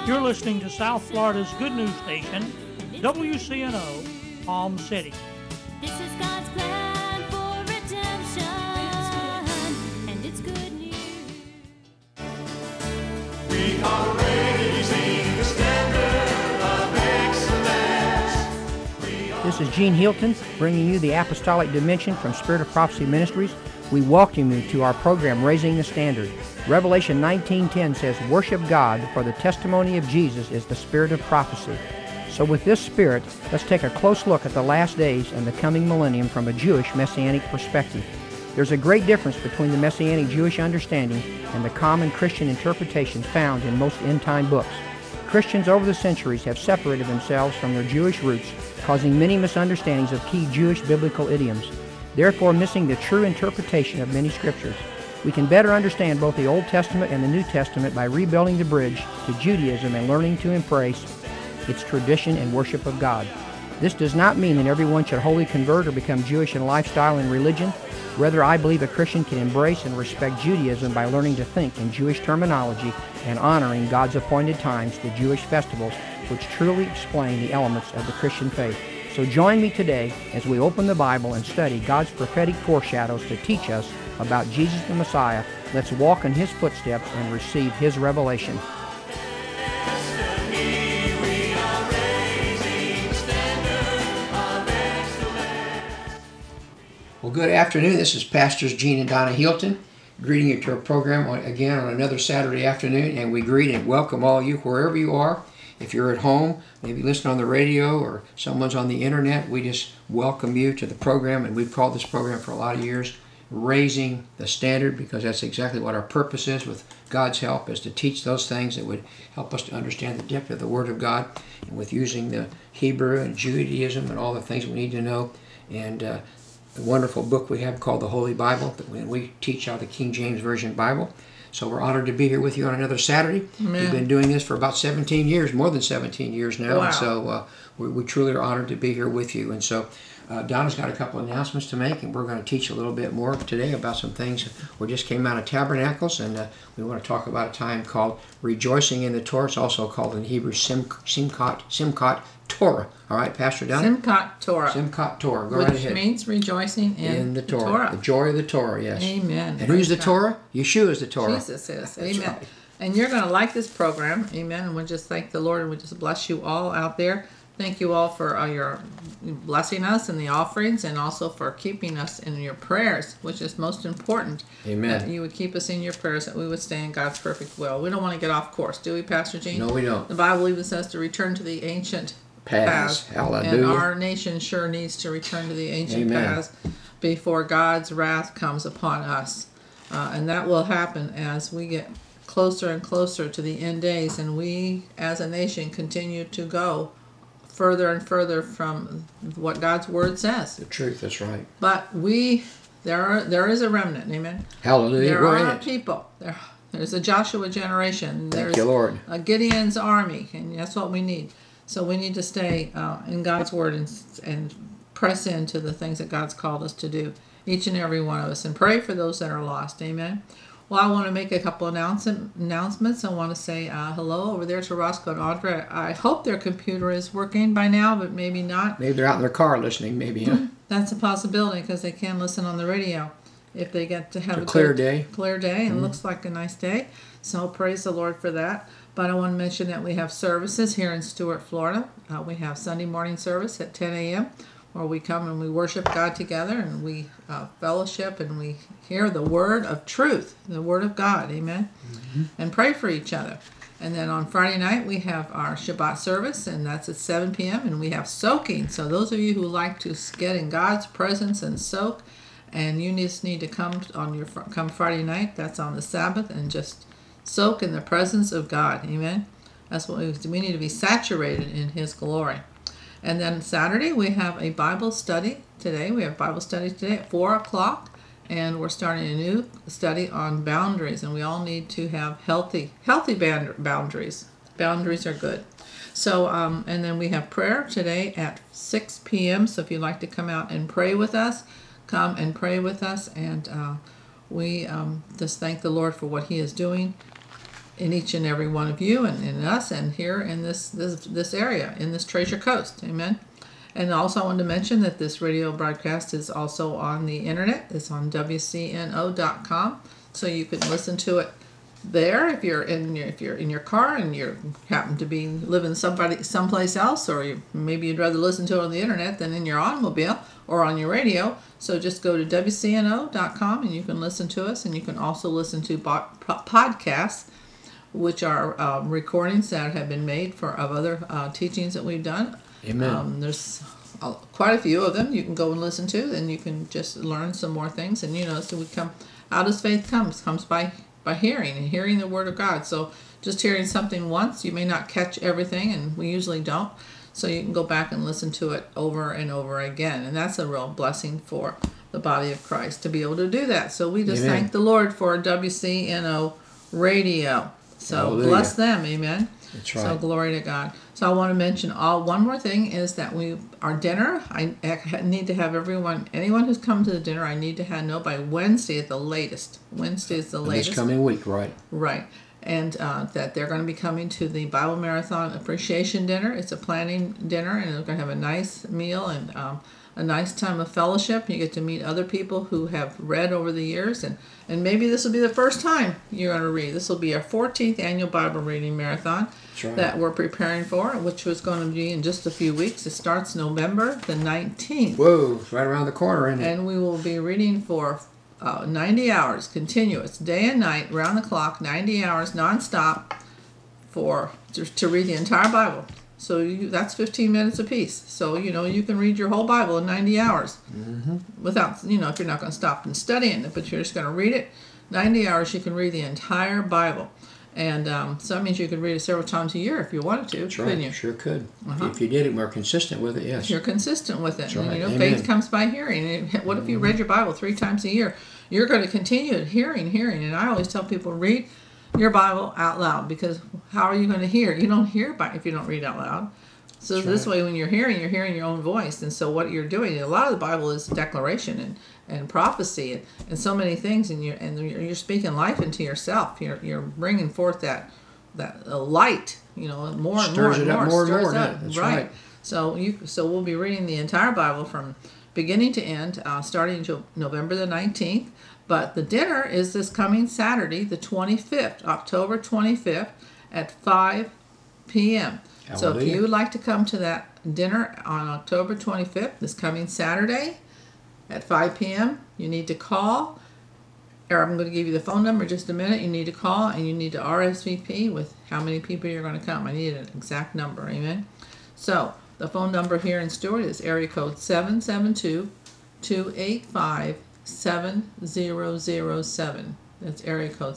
You're listening to South Florida's good news station, WCNO, Palm City. This is God's plan for redemption, and it's good news. We are raising the standard of excellence. This is Gene Hilton, bringing you the Apostolic Dimension from Spirit of Prophecy Ministries. We welcome you to our program, Raising the Standard. Revelation 19:10 says, "Worship God, for the testimony of Jesus is the spirit of prophecy." So with this spirit, let's take a close look at the last days and the coming millennium from a Jewish Messianic perspective. There's a great difference between the Messianic Jewish understanding and the common Christian interpretations found in most end-time books. Christians over the centuries have separated themselves from their Jewish roots, causing many misunderstandings of key Jewish biblical idioms, therefore missing the true interpretation of many scriptures. We can better understand both the Old Testament and the New Testament by rebuilding the bridge to Judaism and learning to embrace its tradition and worship of God. This does not mean that everyone should wholly convert or become Jewish in lifestyle and religion. Rather, I believe a Christian can embrace and respect Judaism by learning to think in Jewish terminology and honoring God's appointed times, the Jewish festivals, which truly explain the elements of the Christian faith. So join me today as we open the Bible and study God's prophetic foreshadows to teach us about Jesus the Messiah. Let's walk in His footsteps and receive His revelation. Well, good afternoon. This is Pastors Gene and Donna Hilton, greeting you to our program again on another Saturday afternoon, and we greet and welcome all you wherever you are. If you're at home, maybe listening on the radio or someone's on the internet, we just welcome you to the program, and we've called this program for a lot of years Raising the Standard, because that's exactly what our purpose is with God's help, is to teach those things that would help us to understand the depth of the Word of God, and with using the Hebrew and Judaism and all the things we need to know. And a wonderful book we have called the Holy Bible, that we teach out of the King James Version Bible. So we're honored to be here with you on another Saturday. Amen. We've been doing this for about 17 years, more than 17 years now. Wow. And so we truly are honored to be here with you. And so Donna's got a couple of announcements to make, and we're going to teach a little bit more today about some things. We just came out of Tabernacles, and we want to talk about a time called Rejoicing in the Torah. It's also called in Hebrew Simchat Torah. All right, Pastor Donna? Simchat Torah. Simchat Torah. Go right ahead. Which means rejoicing in the Torah. The joy of the Torah, yes. Amen. And who's the Torah? Yeshua is the Torah. Jesus is. That's Amen. right. And you're going to like this program. Amen. And we just thank the Lord, and we just bless you all out there. Thank you all for your blessing us in the offerings, and also for keeping us in your prayers, which is most important. Amen. That you would keep us in your prayers, that we would stay in God's perfect will. We don't want to get off course, do we, Pastor Gene? No, we don't. The Bible even says to return to the ancient Paths. Hallelujah. And our nation sure needs to return to the ancient Amen. paths before God's wrath comes upon us. And that will happen as we get closer and closer to the end days, and we as a nation continue to go further and further from what God's word says. The truth, that's right. But there is a remnant, amen. Hallelujah. There We're in are it. people. There's a Joshua generation. Thank There's you, Lord. a Gideon's army, and that's what we need. So we need to stay in God's word and press into the things that God's called us to do, each and every one of us, and pray for those that are lost. Amen. Well, I want to make a couple announcements. I want to say hello over there to Roscoe and Audrey. I hope their computer is working by now, but maybe not. Maybe they're out in their car listening, maybe, huh? That's a possibility, because they can listen on the radio if they get to have It's a a clear good, day. Clear day, and it looks like a nice day. So praise the Lord for that. But I want to mention that we have services here in Stuart, Florida. We have Sunday morning service at 10 a.m. where we come and we worship God together, and we fellowship, and we hear the word of truth, the word of God, amen, and pray for each other. And then on Friday night we have our Shabbat service, and that's at 7 p.m. and we have soaking. So those of you who like to get in God's presence and soak, and you just need to come Friday night, that's on the Sabbath, and just soak in the presence of God, amen. That's what we need to be saturated in His glory. And then Saturday we have a Bible study today. We have Bible study today at 4 o'clock, and we're starting a new study on boundaries, and we all need to have healthy boundaries. Boundaries are good. So, and then we have prayer today at 6 p.m. So if you'd like to come out and pray with us, come and pray with us, and we just thank the Lord for what He is doing in each and every one of you and in us and here in this area, in this Treasure Coast. Amen. And also I wanted to mention that this radio broadcast is also on the internet. It's on WCNO.com, so you can listen to it there if you're in your car and you happen to be living someplace else, or maybe you'd rather listen to it on the internet than in your automobile or on your radio. So just go to WCNO.com and you can listen to us, and you can also listen to podcasts, which are recordings that have been made of other teachings that we've done. Amen. There's quite a few of them you can go and listen to, and you can just learn some more things. And so we come out as faith comes by hearing, and hearing the Word of God. So just hearing something once, you may not catch everything, and we usually don't. So you can go back and listen to it over and over again, and that's a real blessing for the body of Christ to be able to do that. So we just thank the Lord for WCNO Radio. So Hallelujah. Bless them, amen. That's right. So glory to God. So I want to mention one more thing is that our dinner, I need to have anyone who's come to the dinner, I need to know by Wednesday at the latest. Wednesday is the latest. This coming week, right? Right. And that they're going to be coming to the Bible Marathon Appreciation Dinner. It's a planning dinner, and they're going to have a nice meal and a nice time of fellowship. You get to meet other people who have read over the years, and maybe this will be the first time you're going to read. This will be our 14th annual Bible reading marathon that we're preparing for, which was going to be in just a few weeks. It starts November the 19th. Whoa, it's right around the corner, isn't it? And we will be reading for 90 hours, continuous, day and night, round the clock, 90 hours, nonstop, to read the entire Bible. So that's 15 minutes apiece. So, you can read your whole Bible in 90 hours without, if you're not going to stop and study it, but you're just going to read it. 90 hours, you can read the entire Bible. And so that means you could read it several times a year if you wanted to, That's right. couldn't you? Sure could. If you did it, we're consistent with it, yes. If you're consistent with it. That's right. And, Amen. faith comes by hearing. And what if you read your Bible 3 times a year? You're going to continue hearing. And I always tell people, read your Bible out loud, because how are you going to hear? You don't hear if you don't read out loud. So That's this right. way, when you're hearing your own voice. And so what you're doing, a lot of the Bible is declaration and prophecy and so many things, and you're speaking life into yourself. You're bringing forth that light, more and more Stirs and it up more. more and more, Stirs up. doesn't it? That's right. So we'll be reading the entire Bible from beginning to end, starting November the 19th. But the dinner is this coming Saturday, the 25th, October 25th, at 5 p.m. So if Hallelujah. you would like to come to that dinner on October 25th, this coming Saturday at 5 p.m., you need to call, or I'm going to give you the phone number in just a minute. You need to call, and you need to RSVP with how many people you're going to come. I need an exact number, amen? So the phone number here in Stewart is area code 772-285-7007. That's area code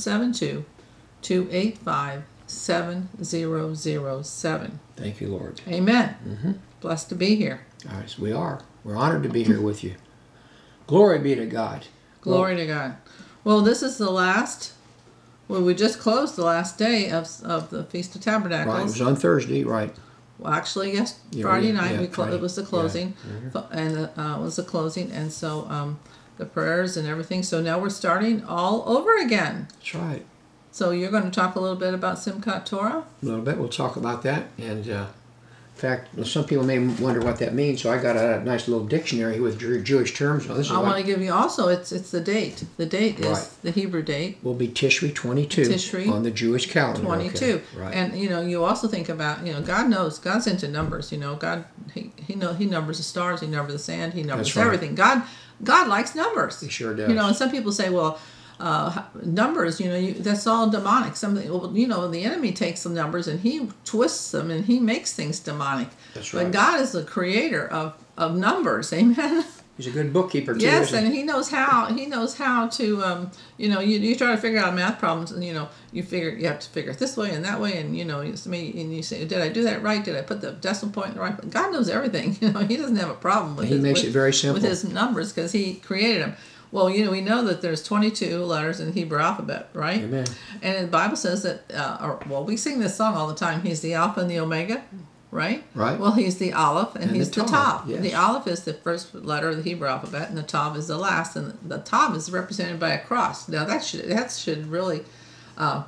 772-285-7007. Thank you, Lord. Amen. Blessed to be here. All right, so we are. We're honored to be here with you. Glory be to God. Glory to God. Well, this is the last. Well, we just closed the last day of the Feast of Tabernacles. Right, it was on Thursday, right. Well, actually, yes, Yeah, Friday yeah, night yeah, it was the closing, Yeah. and it was the closing, and so the prayers and everything. So now we're starting all over again. That's right. So you're going to talk a little bit about Simchat Torah. A little bit. We'll talk about that. And in fact, some people may wonder what that means. So I got a nice little dictionary with Jewish terms. Now, this is I want to give you also. It's the date. The date is Right. the Hebrew date. will be Tishri 22 Tishri on the Jewish calendar. 22. Okay. Right. And you also think about, God knows, God's into numbers, God he numbers the stars, he numbers the sand, he numbers That's right. everything. God likes numbers. He sure does. And some people say, well, numbers, that's all demonic. The enemy takes the numbers and he twists them and he makes things demonic. That's But right. God is the creator of numbers. Amen. He's a good bookkeeper too. Yes, isn't and he knows how to you try to figure out math problems, and you have to figure it this way and that way, and you say, did I do that right? Did I put the decimal point in the right? God knows everything. He doesn't have a problem with He makes it very simple. with his numbers because he created them. Well, we know that there's 22 letters in the Hebrew alphabet, right? Amen. And the Bible says that, we sing this song all the time. He's the Alpha and the Omega, right? Right. Well, he's the Aleph and he's the Tav. yes. The Aleph is the first letter of the Hebrew alphabet, and the Tav is the last. And the Tav is represented by a cross. Now that should really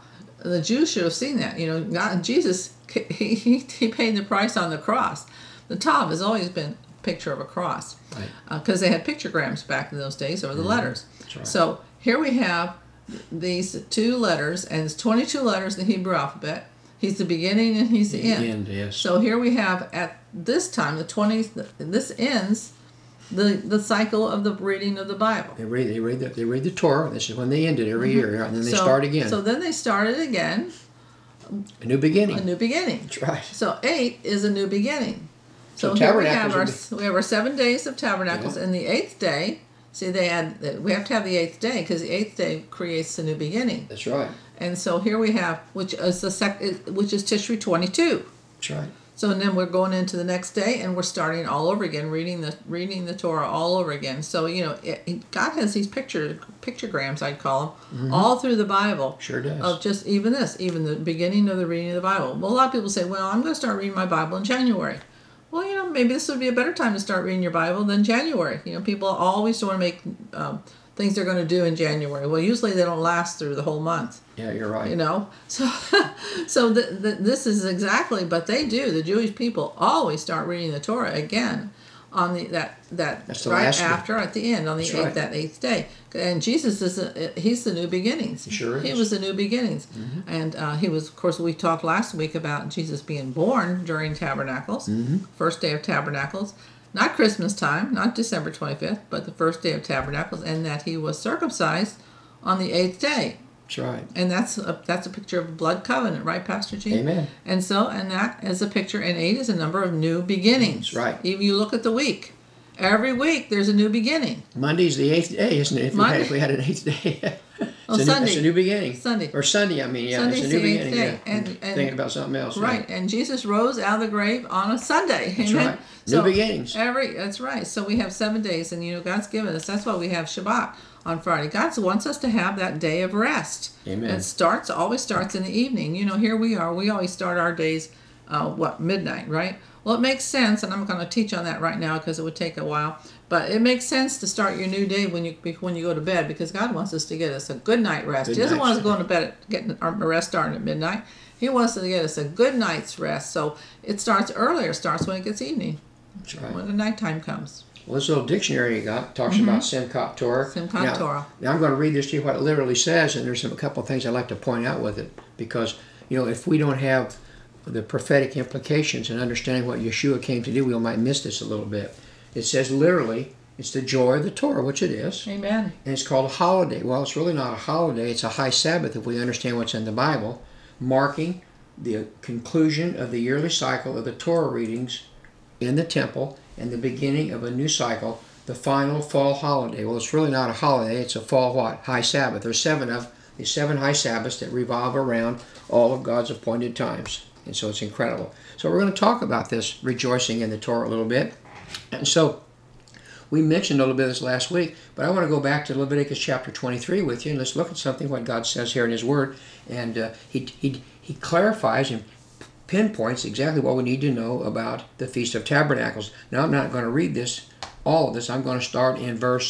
the Jews should have seen that. You know, God, Jesus, he paid the price on the cross. The Tav has always been a picture of a cross, because they had pictograms back in those days, or the letters. That's right. So here we have these two letters, and it's 22 letters in the Hebrew alphabet. He's the beginning and he's the end. Yes. So here we have at this time, the 20th, this ends the cycle of the reading of the Bible. They read the Torah. This is when they end it every year, and then they start again. So then they started again. A new beginning. A new beginning. That's right. So 8 is a new beginning. So here we have tabernacles our 7 days of tabernacles, and the 8th day. See, we have to have the 8th day, because the 8th day creates a new beginning. That's right. And so here we have, which is Tishri 22. That's right. So then we're going into the next day, and we're starting all over again, reading the Torah all over again. So, you know, God has these pictograms, I'd call them, all through the Bible. Sure does. Of just even the beginning of the reading of the Bible. Well, a lot of people say, well, I'm going to start reading my Bible in January. Well, you know, maybe this would be a better time to start reading your Bible than January. You know, people always want to make things they're going to do in January. Well, usually they don't last through the whole month. Yeah, you're right. You know, so this is exactly, but they do. The Jewish people always start reading the Torah again on That's the right last after at the end on the That's 8th, right. that 8th day. And Jesus he's the new beginnings. He sure is. He was the new beginnings, and he was. Of course, we talked last week about Jesus being born during Tabernacles, first day of Tabernacles. Not Christmas time, not December 25th, but the first day of Tabernacles, and that he was circumcised on the 8th day. That's right. And that's a picture of blood covenant, right, Pastor G? Amen. And that is a picture, and 8 is a number of new beginnings. That's right. Even you look at the week. Every week there's a new beginning. Monday's the 8th day, isn't it? If we had an 8th day. Sunday. It's a new beginning. Sunday. Or Sunday, I mean, yeah. Sunday's it's a new the 8th beginning. day. Yeah. And thinking about something else. Right. And Jesus rose out of the grave on a Sunday. That's Amen. right. New beginnings. That's right. So we have 7 days, and you know God's given us. That's why we have Shabbat on Friday. God wants us to have that day of rest. Amen. It always starts in the evening. You know, here we are. We always start our days, midnight, right? Well, it makes sense, and I'm going to teach on that right now because it would take a while. But it makes sense to start your new day when you go to bed, because God wants us to get us a good night rest. He doesn't want us going to bed getting our rest starting at midnight. He wants to get us a good night's rest. So it starts earlier. It starts when it gets evening. That's right. When the nighttime comes. Well, this little dictionary you got talks about Simchat Torah. Simchat Torah. Now I'm going to read this to you what it literally says, and there's a couple of things I'd like to point out with it, because, you know, if we don't have the prophetic implications and understanding what Yeshua came to do, we might miss this a little bit. It says literally, it's the joy of the Torah, which it is. Amen. And it's called a holiday. Well, it's really not a holiday. It's a high Sabbath if we understand what's in the Bible, marking the conclusion of the yearly cycle of the Torah readings in the temple and the beginning of a new cycle, the final fall holiday. Well, it's really not a holiday. It's a fall what? High Sabbath. There's 7 of these 7 high Sabbaths that revolve around all of God's appointed times. And so it's incredible. So we're going to talk about this rejoicing in the Torah a little bit. And so we mentioned a little bit of this last week, but I want to go back to Leviticus chapter 23 with you, and let's look at something what God says here in His Word. And he clarifies and pinpoints exactly what we need to know about the Feast of Tabernacles. Now, I'm not going to read all of this. I'm going to start in verse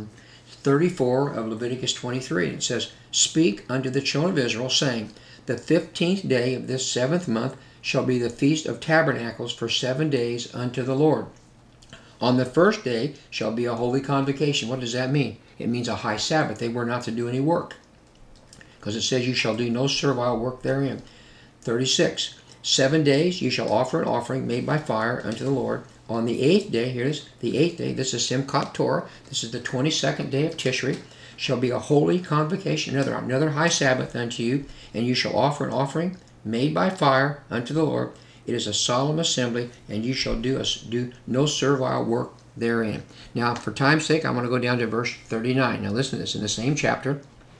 34 of Leviticus 23. It says, "Speak unto the children of Israel, saying, The 15th day of this 7th month shall be the Feast of Tabernacles for 7 days unto the Lord. On the first day shall be a holy convocation." What does that mean? It means a high Sabbath. They were not to do any work, because it says, "You shall do no servile work therein." 36. 7 days you shall offer an offering made by fire unto the Lord. On the 8th day, here it is, the 8th day, this is Simchat Torah, this is the 22nd day of Tishri, shall be a holy convocation, another high Sabbath unto you, and you shall offer an offering made by fire unto the Lord. It is a solemn assembly, and you shall do no servile work therein. Now, for time's sake, I'm going to go down to verse 39. Now, listen to this in the same chapter.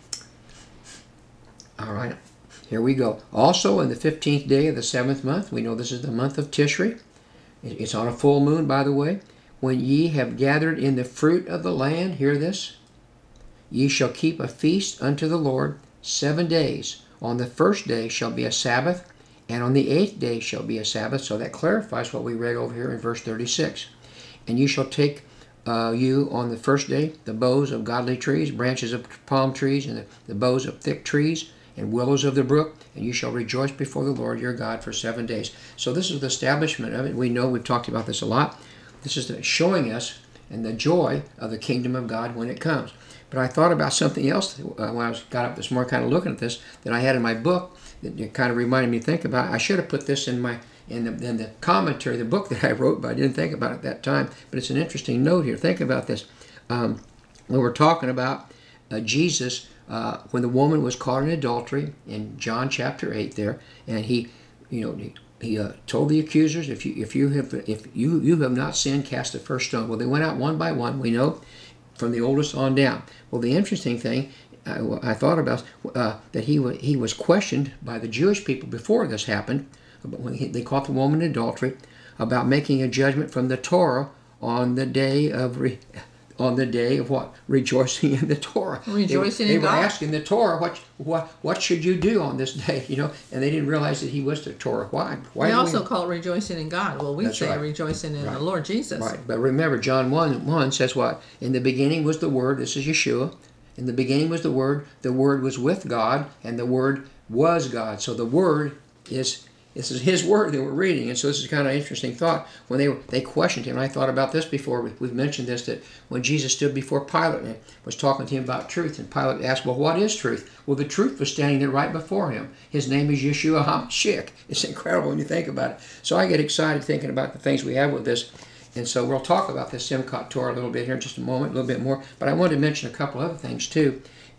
All right, here we go. "Also, in the 15th day of the 7th month," we know this is the month of Tishri. It's on a full moon, by the way. "When ye have gathered in the fruit of the land," hear this, "ye shall keep a feast unto the Lord 7 days. On the first day shall be a Sabbath, and on the 8th day shall be a Sabbath." So that clarifies what we read over here in verse 36. "And you shall take you on the first day the boughs of godly trees, branches of palm trees, and the boughs of thick trees, and willows of the brook, and you shall rejoice before the Lord your God for 7 days. So this is the establishment of it. We know we've talked about this a lot. This is showing us and the joy of the kingdom of God when it comes. But I thought about something else when I got up this morning kind of looking at this that I had in my book that it kind of reminded me to think about. I should have put this in the commentary, the book that I wrote, but I didn't think about it at that time. But it's an interesting note here. Think about this. When we're talking about Jesus, when the woman was caught in adultery in John chapter 8 there, and he told the accusers, if you have not sinned, cast the first stone. Well, they went out one by one, we know, from the oldest on down. Well, the interesting thing I thought about that he was questioned by the Jewish people before this happened, when they caught the woman in adultery, about making a judgment from the Torah on the day of what? Rejoicing in the Torah. Rejoicing they in were God. asking the Torah, what should you do on this day? And they didn't realize that he was the Torah. Why? We also call it rejoicing in God. Well, we That's say right. rejoicing in Right. the Lord Jesus. Right, but remember, John 1 says what? In the beginning was the Word, this is Yeshua. In the beginning was the Word was with God, and the Word was God. So the Word this is His Word that we're reading, and so this is kind of an interesting thought. When they questioned Him, and I thought about this before, we've mentioned this, that when Jesus stood before Pilate and was talking to him about truth, and Pilate asked, well, what is truth? Well, the truth was standing there right before him. His name is Yeshua HaMashiach. It's incredible when you think about it. So I get excited thinking about the things we have with this. And so we'll talk about this Simchat Torah a little bit here in just a moment, a little bit more. But I wanted to mention a couple other things too.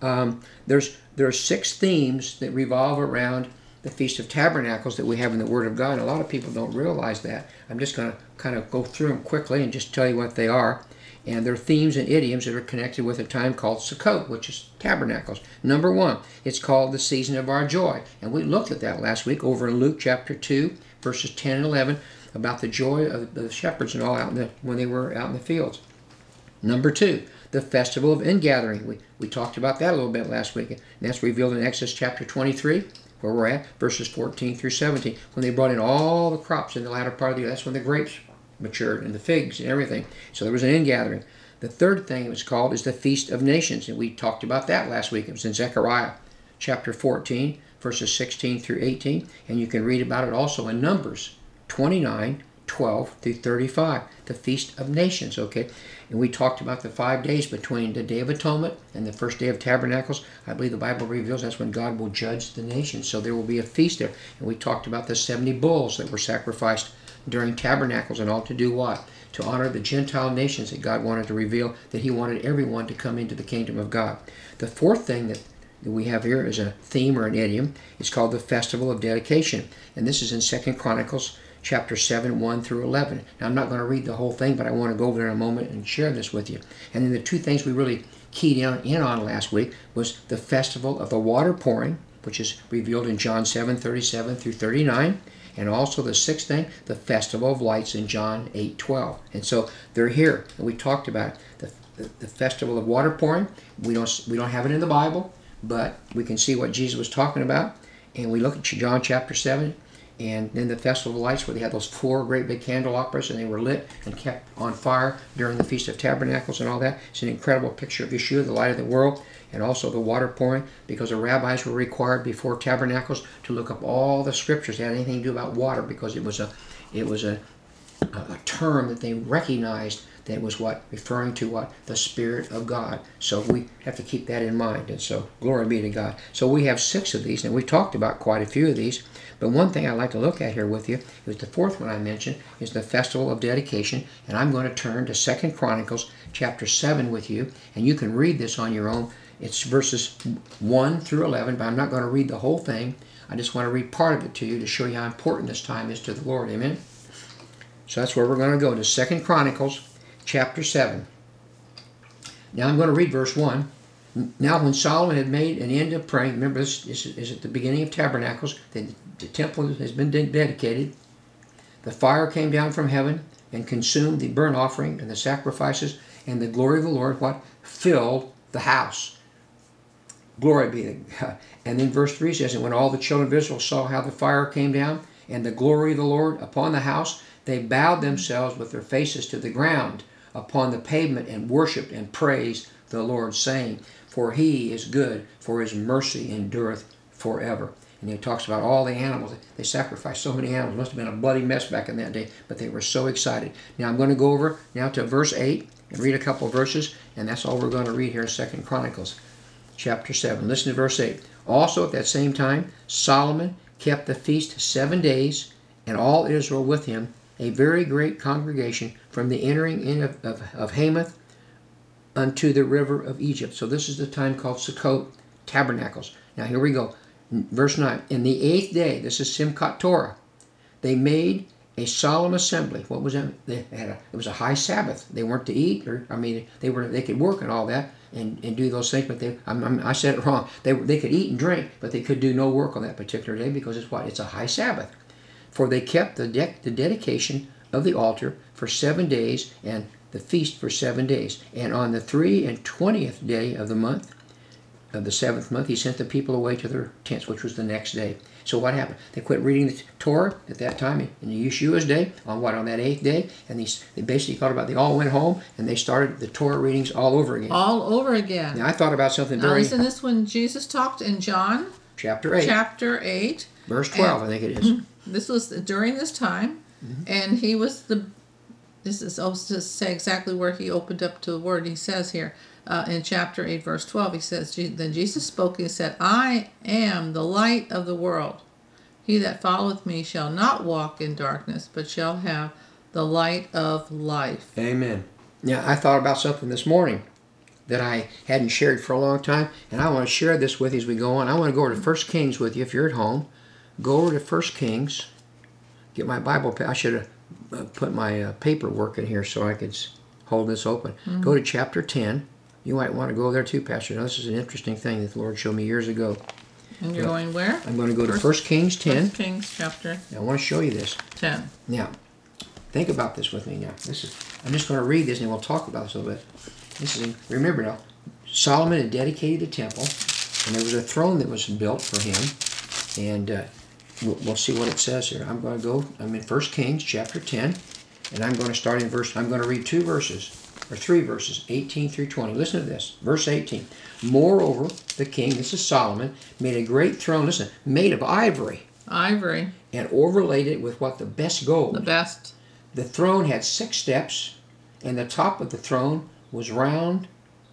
There are 6 themes that revolve around the Feast of Tabernacles that we have in the Word of God. And a lot of people don't realize that. I'm just going to kind of go through them quickly and just tell you what they are. And they're themes and idioms that are connected with a time called Sukkot, which is Tabernacles. Number 1, it's called the season of our joy. And we looked at that last week over in Luke chapter 2, verses 10 and 11, about the joy of the shepherds and all when they were out in the fields. Number 2, the festival of ingathering. We talked about that a little bit last week. And that's revealed in Exodus chapter 23, where we're at, verses 14 through 17. When they brought in all the crops in the latter part of the year, that's when the grapes matured and the figs and everything. So there was an ingathering. The third thing it was called is the Feast of Nations. And we talked about that last week. It was in Zechariah chapter 14, verses 16 through 18. And you can read about it also in Numbers 29, 12 through 35, the Feast of Nations, okay? And we talked about the 5 days between the Day of Atonement and the first day of Tabernacles. I believe the Bible reveals that's when God will judge the nations, so there will be a feast there. And we talked about the 70 bulls that were sacrificed during Tabernacles, and all to do what? To honor the Gentile nations that God wanted to reveal, that He wanted everyone to come into the kingdom of God. The fourth thing that we have here is a theme or an idiom. It's called the Festival of Dedication, and this is in 2 Chronicles chapter 7, 1 through 11. Now, I'm not going to read the whole thing, but I want to go over there in a moment and share this with you. And then the 2 things we really keyed in on last week was the Festival of the Water Pouring, which is revealed in John 7, 37 through 39. And also the 6th thing, the Festival of Lights in John 8, 12. And so they're here. And we talked about it. The Festival of Water Pouring. We don't have it in the Bible, but we can see what Jesus was talking about. And we look at John chapter 7. And then the Festival of Lights, where they had those 4 great big candelabras, and they were lit and kept on fire during the Feast of Tabernacles and all that. It's an incredible picture of Yeshua, the light of the world, and also the water pouring, because the rabbis were required before Tabernacles to look up all the scriptures that had anything to do about water, because it was a term that they recognized that was what? Referring to what? The Spirit of God. So we have to keep that in mind. And so, glory be to God. So we have 6 of these, and we've talked about quite a few of these. But one thing I'd like to look at here with you is the 4th one I mentioned, is the Festival of Dedication. And I'm going to turn to 2 Chronicles chapter 7 with you, and you can read this on your own. It's verses 1 through 11, but I'm not going to read the whole thing. I just want to read part of it to you to show you how important this time is to the Lord. Amen? So that's where we're going to go, to 2 Chronicles chapter 7. Now I'm going to read verse 1. Now when Solomon had made an end of praying, remember this is at the beginning of Tabernacles, the temple has been dedicated. The fire came down from heaven and consumed the burnt offering and the sacrifices, and the glory of the Lord, what? Filled the house. Glory be to God. And then verse 3 says, and when all the children of Israel saw how the fire came down and the glory of the Lord upon the house, they bowed themselves with their faces to the ground upon the pavement and worshipped and praised the Lord, saying, for He is good, for His mercy endureth forever. And he talks about all the animals. They sacrificed so many animals. It must have been a bloody mess back in that day, but they were so excited. Now I'm going to go over now to verse 8 and read a couple of verses, and that's all we're going to read here in 2 Chronicles chapter 7. Listen to verse 8. Also at that same time, Solomon kept the feast 7 days, and all Israel with him, a very great congregation, from the entering in of Hamath unto the river of Egypt. So this is the time called Sukkot Tabernacles. Now here we go. Verse 9. In the 8th day, this is Simchat Torah, they made a solemn assembly. What was that? It was a high Sabbath. They weren't to eat, or they could work and all that and do those things, but I said it wrong. They could eat and drink, but they could do no work on that particular day because it's a high Sabbath. For they kept the dedication of the altar for 7 days and the feast for 7 days. And on the 23rd day of the month, of the 7th month, he sent the people away to their tents, which was the next day. So what happened? They quit reading the Torah at that time in Yeshua's day, on that 8th day, and they basically thought about, they all went home and they started the Torah readings all over again. All over again. Now I thought about something Now isn't this when Jesus talked in John? Chapter 8. Chapter 8. Verse 12, I think it is. This was during this time, and he was this is also to say exactly where he opened up to the word. He says here, in chapter 8, verse 12, he says, Then Jesus spoke and said, I am the light of the world. He that followeth me shall not walk in darkness, but shall have the light of life. Amen. Now, I thought about something this morning that I hadn't shared for a long time, and I want to share this with you as we go on. I want to go over to 1 Kings with you if you're at home. Go over to 1 Kings. Get my Bible. I should have put my paperwork in here so I could hold this open. Go to chapter 10. You might want to go there too, Pastor. Now, this is an interesting thing that the Lord showed me years ago. And you're going where? I'm going to go to 1 Kings 10. 1 Kings chapter I want to show you this. 10. Now, think about this with me now. I'm just going to read this and we'll talk about this a little bit. Remember now, Solomon had dedicated the temple, and there was a throne that was built for him. And we'll see what it says here. I'm in 1 Kings chapter 10, and I'm going to read 3 verses, 18 through 20. Listen to this. Verse 18. Moreover, the king, this is Solomon, made a great throne, made of ivory. Ivory. And overlaid it with what? The best gold. The best. The throne had 6 steps, and the top of the throne was round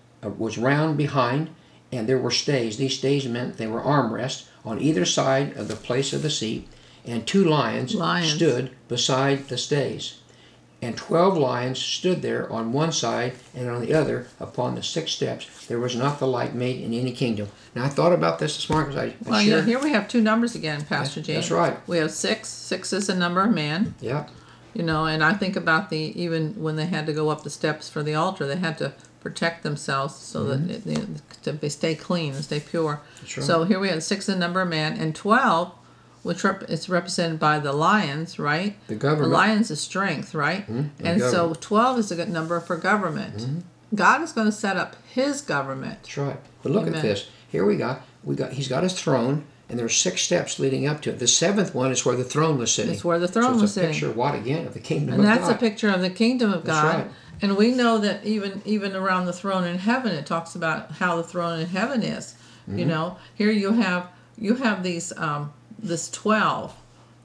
behind, and there were stays. These stays meant they were armrests on either side of the place of the seat, and 2 lions stood beside the stays. And 12 lions stood there on one side, and on the other, upon the 6 steps. There was not the like made in any kingdom. Now I thought about this morning because here we have 2 numbers again, Pastor James. That's right. We have 6. 6 is the number of man. Yeah. And I think about even when they had to go up the steps for the altar, they had to protect themselves so that they stay clean and stay pure. That's right. So here we have 6 the number of man, and 12, which is represented by the lions, right? The government. The lions is strength, right? And so 12 is a good number for government. God is going to set up His government. That's right. But look at this. Here He's got His throne, and there are 6 steps leading up to it. The 7th one is where the throne was sitting. It's where the throne was sitting. It's a picture of what again? Of the kingdom of God. God. And that's a picture of the kingdom of God. That's right. And we know that even around the throne in heaven, it talks about how the throne in heaven is. Here you have these this 12.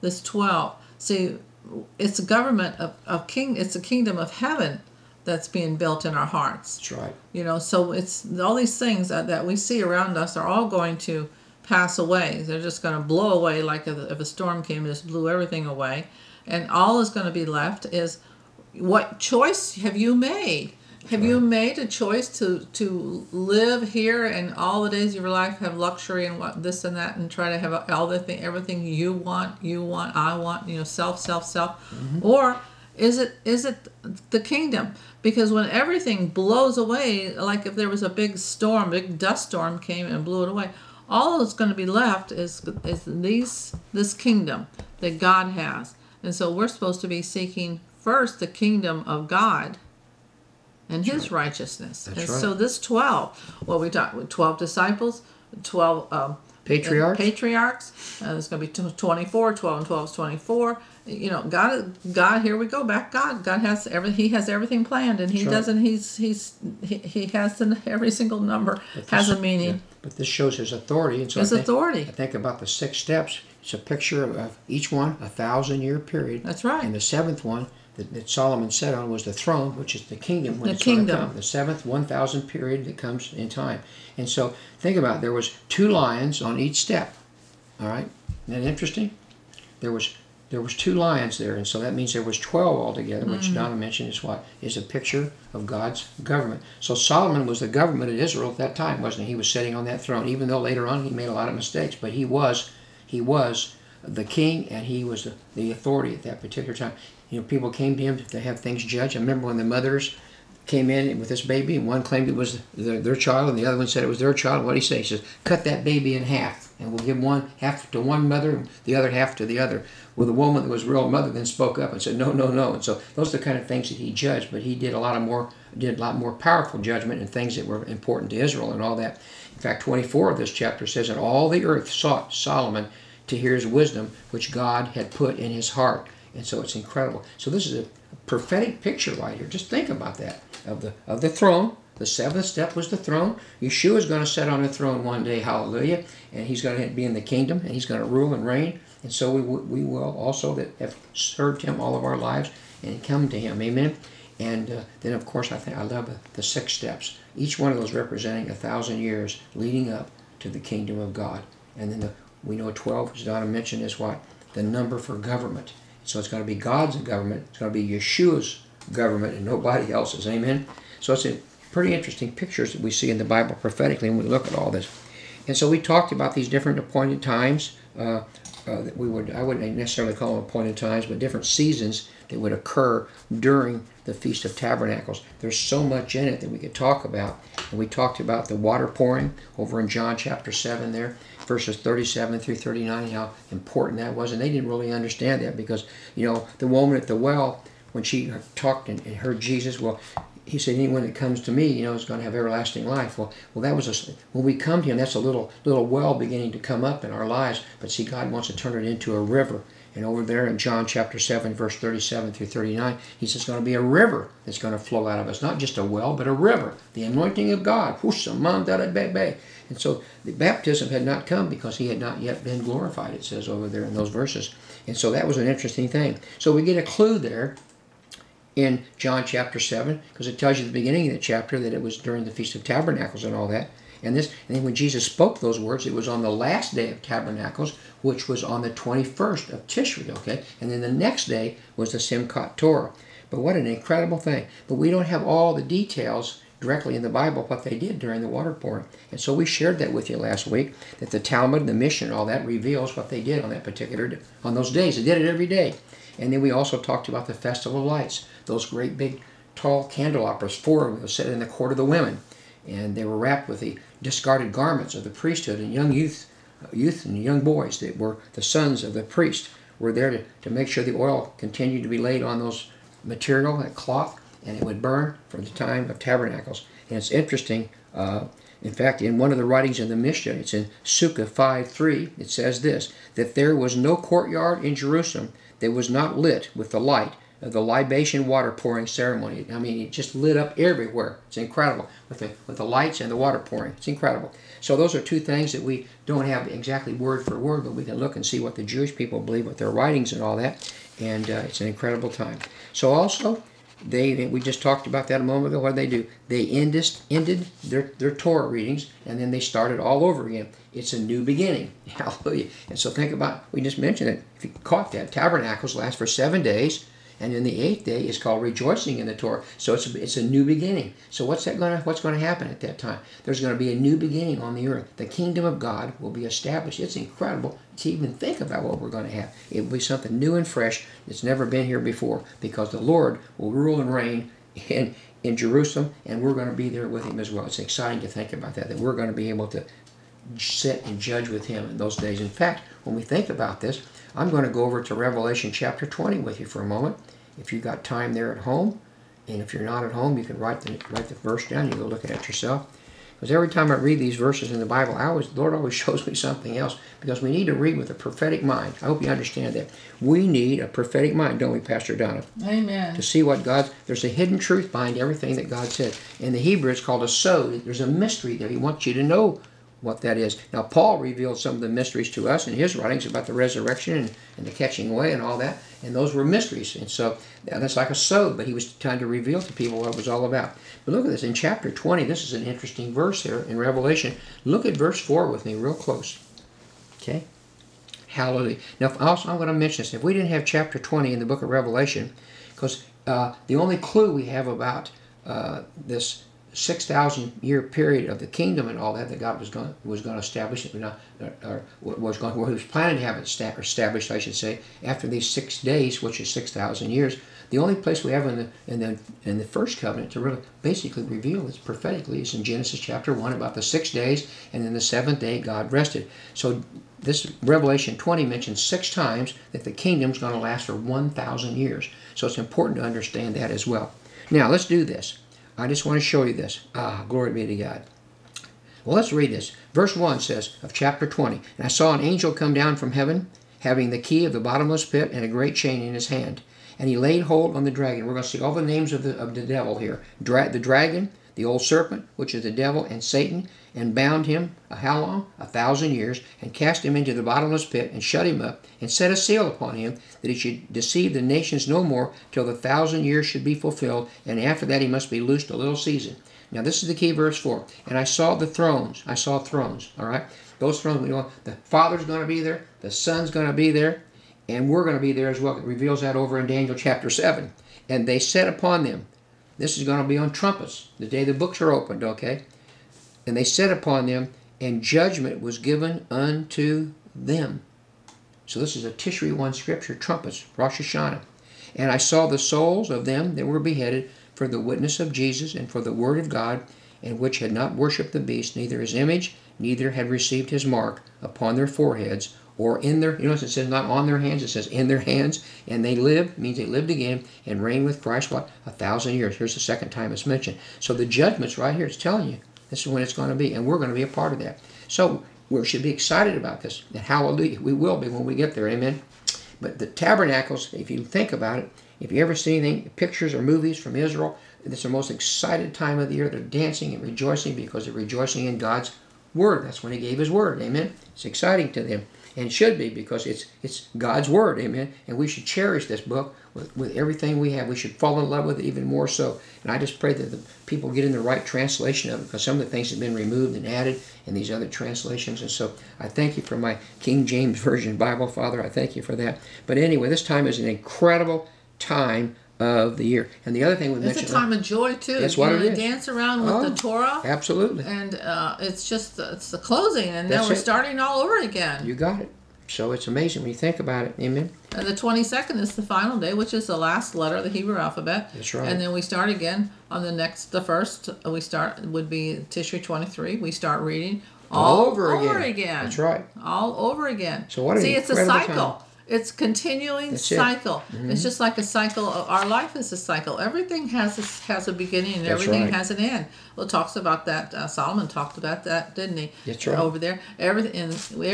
See, it's a government of king. It's a kingdom of heaven that's being built in our hearts. That's right. So it's all these things that we see around us are all going to pass away. They're just going to blow away, like if a storm came and just blew everything away. And all is going to be left is, what choice have you made? Have you made a choice to live here and all the days of your life have luxury and what this and that and try to have everything you want, I want, self, or is it the kingdom? Because when everything blows away, like if there was a big dust storm came and blew it away, all that's going to be left is this kingdom that God has. And so we're supposed to be seeking first the kingdom of God and His righteousness. That's So this 12, we talked 12 disciples, 12 patriarchs. There's going to be 24. 12 and 12 is 24. God. Here we go back. God has everything. He has everything planned, and He doesn't. He has every single number has a meaning. But this shows his authority. And so His authority. I think about the 6 steps. It's a picture of each one, 1,000-year period. That's right. And the 7th one that Solomon sat on was the throne, which is the kingdom. When The it's gonna kingdom. come. The 7th 1,000 period that comes in time. And so think about it. There was 2 lions on each step. All right? Isn't that interesting? There was 2 lions there, and so that means there was 12 altogether, which Donna mentioned is a picture of God's government. So Solomon was the government of Israel at that time, wasn't he? He was sitting on that throne, even though later on he made a lot of mistakes, but he was the king, and he was the authority at that particular time. You know, people came to him to have things judged. I remember when the mothers came in with this baby, and one claimed it was their child, and the other one said it was their child. What did he say? He says, cut that baby in half, and we'll give one half to one mother, and the other half to the other. Well, the woman that was real mother then spoke up and said, no, no, no. And so those are the kind of things that he judged, but he did a lot more powerful judgment and things that were important to Israel and all that. In fact, 24 of this chapter says, and all the earth sought Solomon to hear his wisdom, which God had put in his heart. And so it's incredible. So this is a prophetic picture right here. Just think about that, of the throne. The 7th step was the throne. Yeshua is going to sit on the throne one day, hallelujah, and he's going to be in the kingdom, and he's going to rule and reign. And so we will also that have served him all of our lives and come to him, amen. And then, of course, I love the 6 steps. Each one of those representing 1,000 years leading up to the kingdom of God. And then we know 12, as Donna mentioned, is what? The number for government. So it's going to be God's government. It's going to be Yeshua's government and nobody else's. Amen? So it's a pretty interesting pictures that we see in the Bible prophetically when we look at all this. And so we talked about these different appointed times. I wouldn't necessarily call them appointed times, but different seasons that would occur during the Feast of Tabernacles. There's so much in it that we could talk about. And we talked about the water pouring over in John chapter 7 there, verses 37 through 39, how important that was. And they didn't really understand that because, you know, the woman at the well, when she talked and heard Jesus, well, he said, anyone that comes to me, you know, is going to have everlasting life. Well, that was when we come to him, that's a little well beginning to come up in our lives. But see, God wants to turn it into a river. And over there in John chapter 7, verse 37 through 39, he says it's going to be a river that's going to flow out of us. Not just a well, but a river. The anointing of God. And so the baptism had not come because he had not yet been glorified, it says over there in those verses. And so that was an interesting thing. So we get a clue there in John chapter 7, because it tells you at the beginning of the chapter that it was during the Feast of Tabernacles and all that. And then when Jesus spoke those words, it was on the last day of Tabernacles, which was on the 21st of Tishri, okay? And then the next day was the Simchat Torah. But what an incredible thing. But we don't have all the details directly in the Bible what they did during the water pouring. And so we shared that with you last week, that the Talmud, the Mishnah, all that reveals what they did on that particular, on those days. They did it every day. And then we also talked about the Festival of Lights, those great big tall candelabras, 4 of them set in the court of the women. And they were wrapped with the discarded garments of the priesthood, and young youth and young boys that were the sons of the priest were there to make sure the oil continued to be laid on those material, that cloth, and it would burn from the time of Tabernacles. And it's interesting, in fact, in one of the writings in the Mishnah, it's in Sukkah 5:3, it says this, that there was no courtyard in Jerusalem that was not lit with the light of the libation water pouring ceremony. I mean, it just lit up everywhere. It's incredible with the lights and the water pouring. It's incredible. So those are 2 things that we don't have exactly word for word, but we can look and see what the Jewish people believe with their writings and all that. And it's an incredible time. So also, we just talked about that a moment ago. What did they do? They ended their Torah readings, and then they started all over again. It's a new beginning. Hallelujah. And so think about, we just mentioned it. If you caught that, Tabernacles last for 7 days. And then the 8th day is called rejoicing in the Torah. So it's a new beginning. So what's going to happen at that time? There's going to be a new beginning on the earth. The kingdom of God will be established. It's incredible to even think about what we're going to have. It will be something new and fresh that's never been here before, because the Lord will rule and reign in Jerusalem, and we're going to be there with him as well. It's exciting to think about that we're going to be able to sit and judge with him in those days. In fact, when we think about this, I'm going to go over to Revelation chapter 20 with you for a moment. If you've got time there at home, and if you're not at home, you can write the verse down. You go look at it yourself. Because every time I read these verses in the Bible, the Lord always shows me something else, because we need to read with a prophetic mind. I hope you understand that. We need a prophetic mind, don't we, Pastor Donna? Amen. To see what there's a hidden truth behind everything that God said. In the Hebrew, it's called a sod. There's a mystery there. He wants you to know what that is. Now, Paul revealed some of the mysteries to us in his writings about the resurrection and the catching away and all that, and those were mysteries. And so that's like a sode, but he was trying to reveal to people what it was all about. But look at this. In chapter 20, this is an interesting verse here in Revelation. Look at verse 4 with me real close. Okay? Hallelujah. Now, also, I'm going to mention this. If we didn't have chapter 20 in the book of Revelation, because the only clue we have about this 6,000 year period of the kingdom and all that God was going to establish, or he was planning to have it established, I should say, after these 6 days, which is 6,000 years. The only place we have in the first covenant to really basically reveal this prophetically is in Genesis chapter 1 about the 6 days, and then the seventh day God rested. So this Revelation 20 mentions 6 times that the kingdom's going to last for 1,000 years. So it's important to understand that as well. Now let's do this. I just want to show you this. Glory be to God. Well, let's read this. Verse 1 says of chapter 20, "And I saw an angel come down from heaven, having the key of the bottomless pit and a great chain in his hand. And he laid hold on the dragon." We're going to see all the names of the devil here. The dragon, the old serpent, which is the devil, and Satan, and bound him, how long? 1,000 years, and cast him into the bottomless pit, and shut him up, and set a seal upon him, that he should deceive the nations no more, till the 1,000 years should be fulfilled, and after that he must be loosed a little season. Now this is the key, verse 4. "And I saw the thrones." I saw thrones, all right? Those thrones, we know the Father's going to be there, the Son's going to be there, and we're going to be there as well. It reveals that over in Daniel chapter 7. "And they sat upon them." This is going to be on trumpets, the day the books are opened, okay? "And they sat upon them, and judgment was given unto them." So this is a Tishri 1 scripture, trumpets, Rosh Hashanah. "And I saw the souls of them that were beheaded for the witness of Jesus and for the word of God, and which had not worshipped the beast, neither his image, neither had received his mark upon their foreheads, or in their," you notice it says not on their hands, it says in their hands, "and they lived," means they lived again, "and reigned with Christ," what? 1,000 years. Here's the second time it's mentioned. So the judgment's right here. It's telling you this is when it's going to be, and we're going to be a part of that. So we should be excited about this. And hallelujah, we will be when we get there. Amen. But the tabernacles, if you think about it, if you ever see anything, pictures or movies from Israel, it's the most excited time of the year. They're dancing and rejoicing because they're rejoicing in God's word. That's when he gave his word. Amen. It's exciting to them. And should be, because it's God's word. Amen. And we should cherish this book with everything we have. We should fall in love with it even more so. And I just pray that the people get in the right translation of it, because some of the things have been removed and added in these other translations. And so I thank you for my King James Version Bible, Father. I thank you for that. But anyway, this time is an incredible time of the year. And the other thing we mentioned, it's a time of joy too. That's what it is. Dance around with the Torah. Absolutely. And it's the closing, and That's now we're it. starting all over again. You got it. So it's amazing when you think about it. Amen. And the 22nd is the final day, which is the last letter of the Hebrew alphabet. That's right. And then we start again on the first. We start would be Tishri 23. We start reading all over again. That's right. All over again. So what an it's a incredible cycle. time. It's continuing That's it. cycle. Mm-hmm. It's just like a cycle. Our life is a cycle. Everything has a beginning and That's everything right. has an end. Well, it talks about that. Solomon talked about that, didn't he? That's right. Over there, everything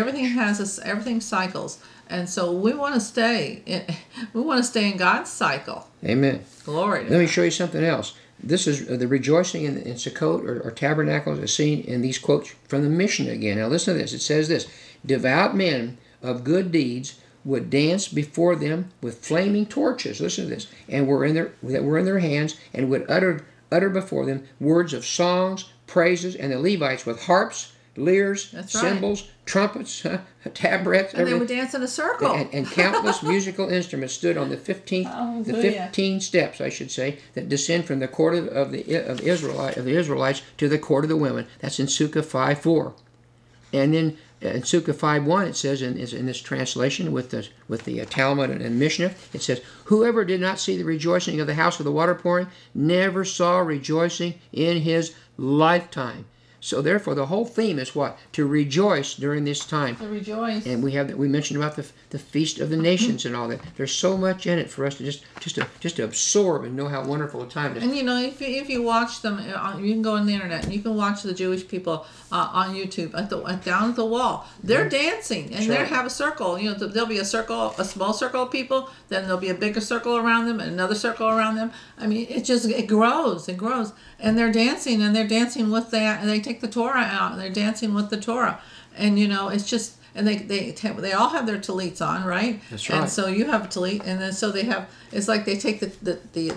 everything cycles, and so we want to stay. We want to stay in God's cycle. Amen. Glory. Let me show you something else. This is the rejoicing in Sukkot or tabernacles is seen in these quotes from the Mishnah again. Now listen to this. It says this: "Devout men of good deeds would dance before them with flaming torches." Listen to this. "And were in their hands, and would utter before them words of songs, praises, and the Levites with harps, lyres, That's right. cymbals, trumpets, tabrets, And they would dance in a circle. and countless musical instruments stood on the 15 Hallelujah. 15 steps, I should say, that descend from the court of the Israelites to the court of the women." That's in Sukkah 5:4. And then in Sukkah 5:1, it says in this translation with the Talmud and Mishnah, it says, "Whoever did not see the rejoicing of the house of the water pouring never saw rejoicing in his lifetime." So therefore, the whole theme is what? To rejoice during this time. To rejoice. And we mentioned about the Feast of the Nations and all that. There's so much in it for us to just to absorb and know how wonderful a time it is. And if you watch them, you can go on the internet and you can watch the Jewish people on YouTube down at the wall. They're dancing and they right. have a circle. There'll be a small circle of people. Then there'll be a bigger circle around them and another circle around them. I mean, it grows and grows. And they're dancing with that. And they take take the Torah out and they're dancing with the Torah, and it's just. And they all have their tallits on, right? That's right. And so you have a tallit, and then so they have. It's like they take the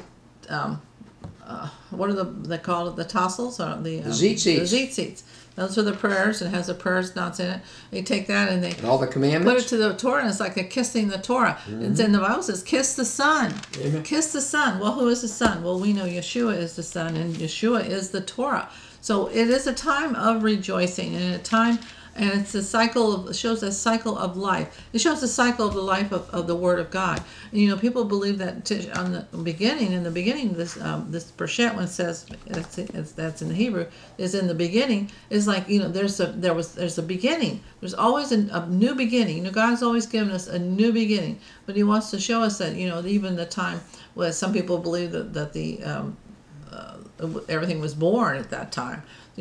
what are they called? The tassels or the zit seats. The zit seats. Those are the prayers. It has the prayers knots in it. They take that and they And all the commandments. put it to the Torah, and it's like they're kissing the Torah. And then the Bible says, "Kiss the Son." Amen. Kiss the Son. Well, who is the Son? Well, we know Yeshua is the Son, and Yeshua is the Torah. So it is a time of rejoicing, and a time. And it's a cycle of, it shows a cycle of life. It shows the cycle of the life of the Word of God. And, people believe that in the beginning, this Bershet, when it says that's in the Hebrew, is in the beginning, is like, there's a beginning. There's always a new beginning. God's always given us a new beginning, but He wants to show us that, even the time where some people believe that the everything was born at that time. I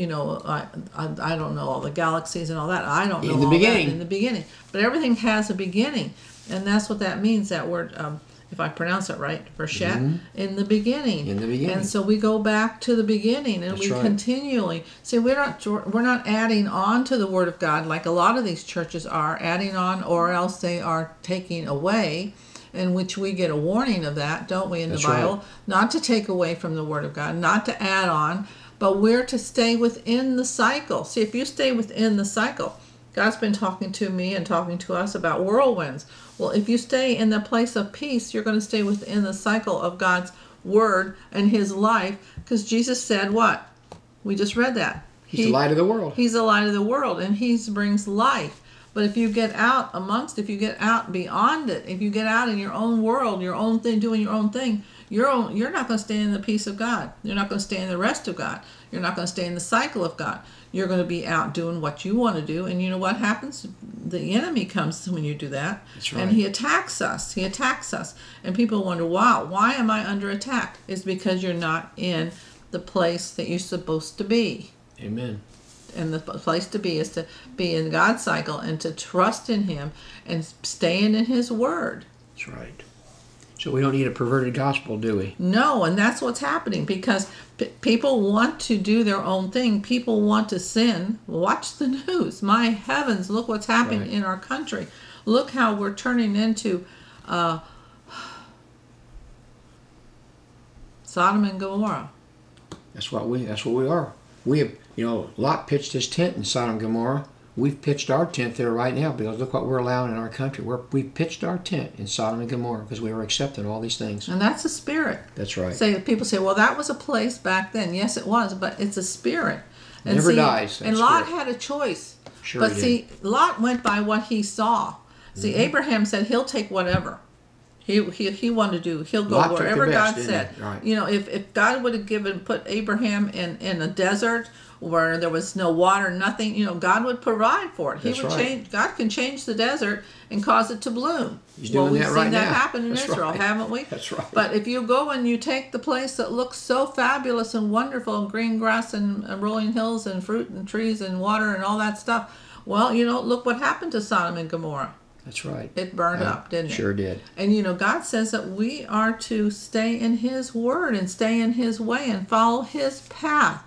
don't know all the galaxies and all that. I don't know In the all beginning. that in the beginning. But everything has a beginning. And that's what that means, that word, if I pronounce it right, Bershet, in the beginning. In the beginning. And so we go back to the beginning, and That's we right. continually, see, we're not adding on to the Word of God like a lot of these churches are adding on, or else they are taking away, in which we get a warning of that, don't we, in That's the Bible? right. Not to take away from the Word of God, not to add on, but we're to stay within the cycle. See, if you stay within the cycle, God's been talking to me and talking to us about whirlwinds. Well, if you stay in the place of peace, you're going to stay within the cycle of God's Word and His life, because Jesus said what? We just read that. He's the light of the world. He's the light of the world, and He brings life. But if you get out if you get out beyond it, if you get out in your own world, your own thing, doing your own thing, you're not going to stay in the peace of God. You're not going to stay in the rest of God. You're not going to stay in the cycle of God. You're going to be out doing what you want to do. And you know what happens? The enemy comes when you do that. That's right. And he attacks us. He attacks us. And people wonder, wow, why am I under attack? It's because you're not in the place that you're supposed to be. Amen. And the place to be is to be in God's cycle and to trust in Him and staying in His Word. That's right. So we don't need a perverted gospel, do we? No, and that's what's happening, because people want to do their own thing. People want to sin. Watch the news. My heavens, look what's happening Right. in our country. Look how we're turning into Sodom and Gomorrah. That's what we are. We have, Lot pitched his tent in Sodom and Gomorrah. We've pitched our tent there right now, because look what we're allowing in our country. We've pitched our tent in Sodom and Gomorrah because we were accepting all these things. And that's a spirit. That's right. People say, well, that was a place back then. Yes, it was, but it's a spirit. And Never dies, that And Lot spirit. had a choice. Sure But he see, Lot went by what he saw. See, Abraham said he'll take whatever. He wanted to do. He'll go Lot took the wherever best, God didn't said. he? Right. If God would have put Abraham in a desert where there was no water, nothing, God would provide for it. That's right. God can change the desert and cause it to bloom. He's doing we've that seen right that now. happen in That's Israel, right. haven't we? That's right. But if you go and you take the place that looks so fabulous and wonderful, and green grass and rolling hills and fruit and trees and water and all that stuff, well, look what happened to Sodom and Gomorrah. That's right. It burned up, didn't it? Sure did. And God says that we are to stay in His Word and stay in His way and follow His path.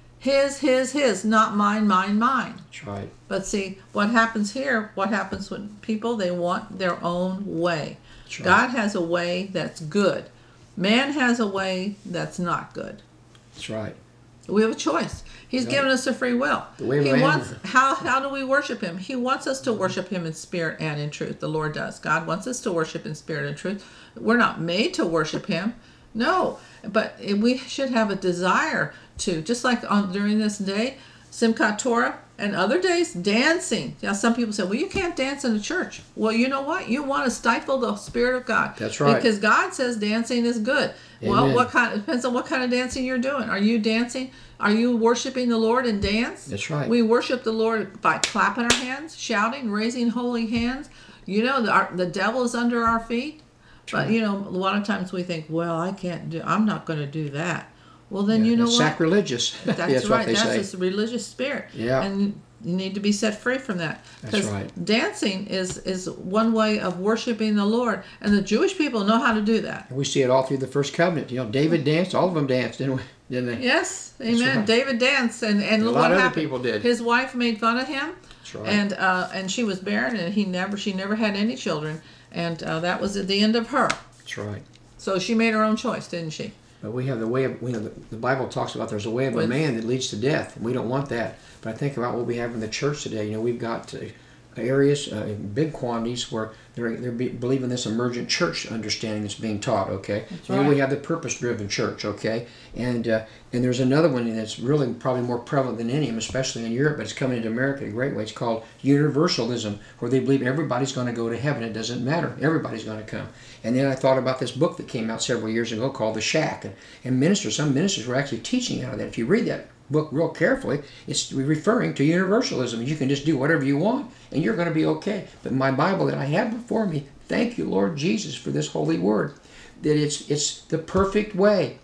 His, not mine. That's right. But see, what happens here, what happens when people, they want their own way. That's right. God has a way that's good. Man has a way that's not good. That's right. We have a choice. He's Right. given us a free will. The way of He man. wants, how do we worship Him? He wants us to worship Him in spirit and in truth. The Lord does. God wants us to worship in spirit and truth. We're not made to worship Him. No. But we should have a desire to, just like during this day, Simchat Torah, and other days, dancing. Now, some people say, well, you can't dance in the church. Well, you know what? You want to stifle the Spirit of God. That's right. Because God says dancing is good. Amen. Well, it depends on what kind of dancing you're doing. Are you dancing? Are you worshiping the Lord in dance? That's right. We worship the Lord by clapping our hands, shouting, raising holy hands. The devil is under our feet. But, a lot of times we think, well, I'm not going to do that. Well, then you know It's what? sacrilegious. That's That's right. what they say. That's a religious spirit. Yeah. And you need to be set free from that. That's 'Cause right. dancing is one way of worshiping the Lord. And the Jewish people know how to do that. And we see it all through the first covenant. David danced. All of them danced, didn't we? didn't they? Yes, amen. right. David danced, and A look lot what of other happened. people did. His wife made fun of him, That's right. and she was barren, and she never had any children, and that was at the end of her. That's right. So she made her own choice, didn't she? But we have the way of, the Bible talks about there's a way of a With- man that leads to death. We don't want that. But I think about what we have in the church today. We've got areas in big quantities where they're believing this emergent church understanding that's being taught. Okay, That's and then we right. have the purpose-driven church. Okay, and there's another one that's really probably more prevalent than any of them, especially in Europe, but it's coming into America in a great way. It's called universalism, where they believe everybody's going to go to heaven. It doesn't matter. Everybody's going to come. And then I thought about this book that came out several years ago called The Shack, and some ministers were actually teaching out of that. If you read that book real carefully, it's referring to universalism. You can just do whatever you want and you're going to be okay. But my Bible that I have before me, thank you, Lord Jesus, for this holy word, that it's the perfect way.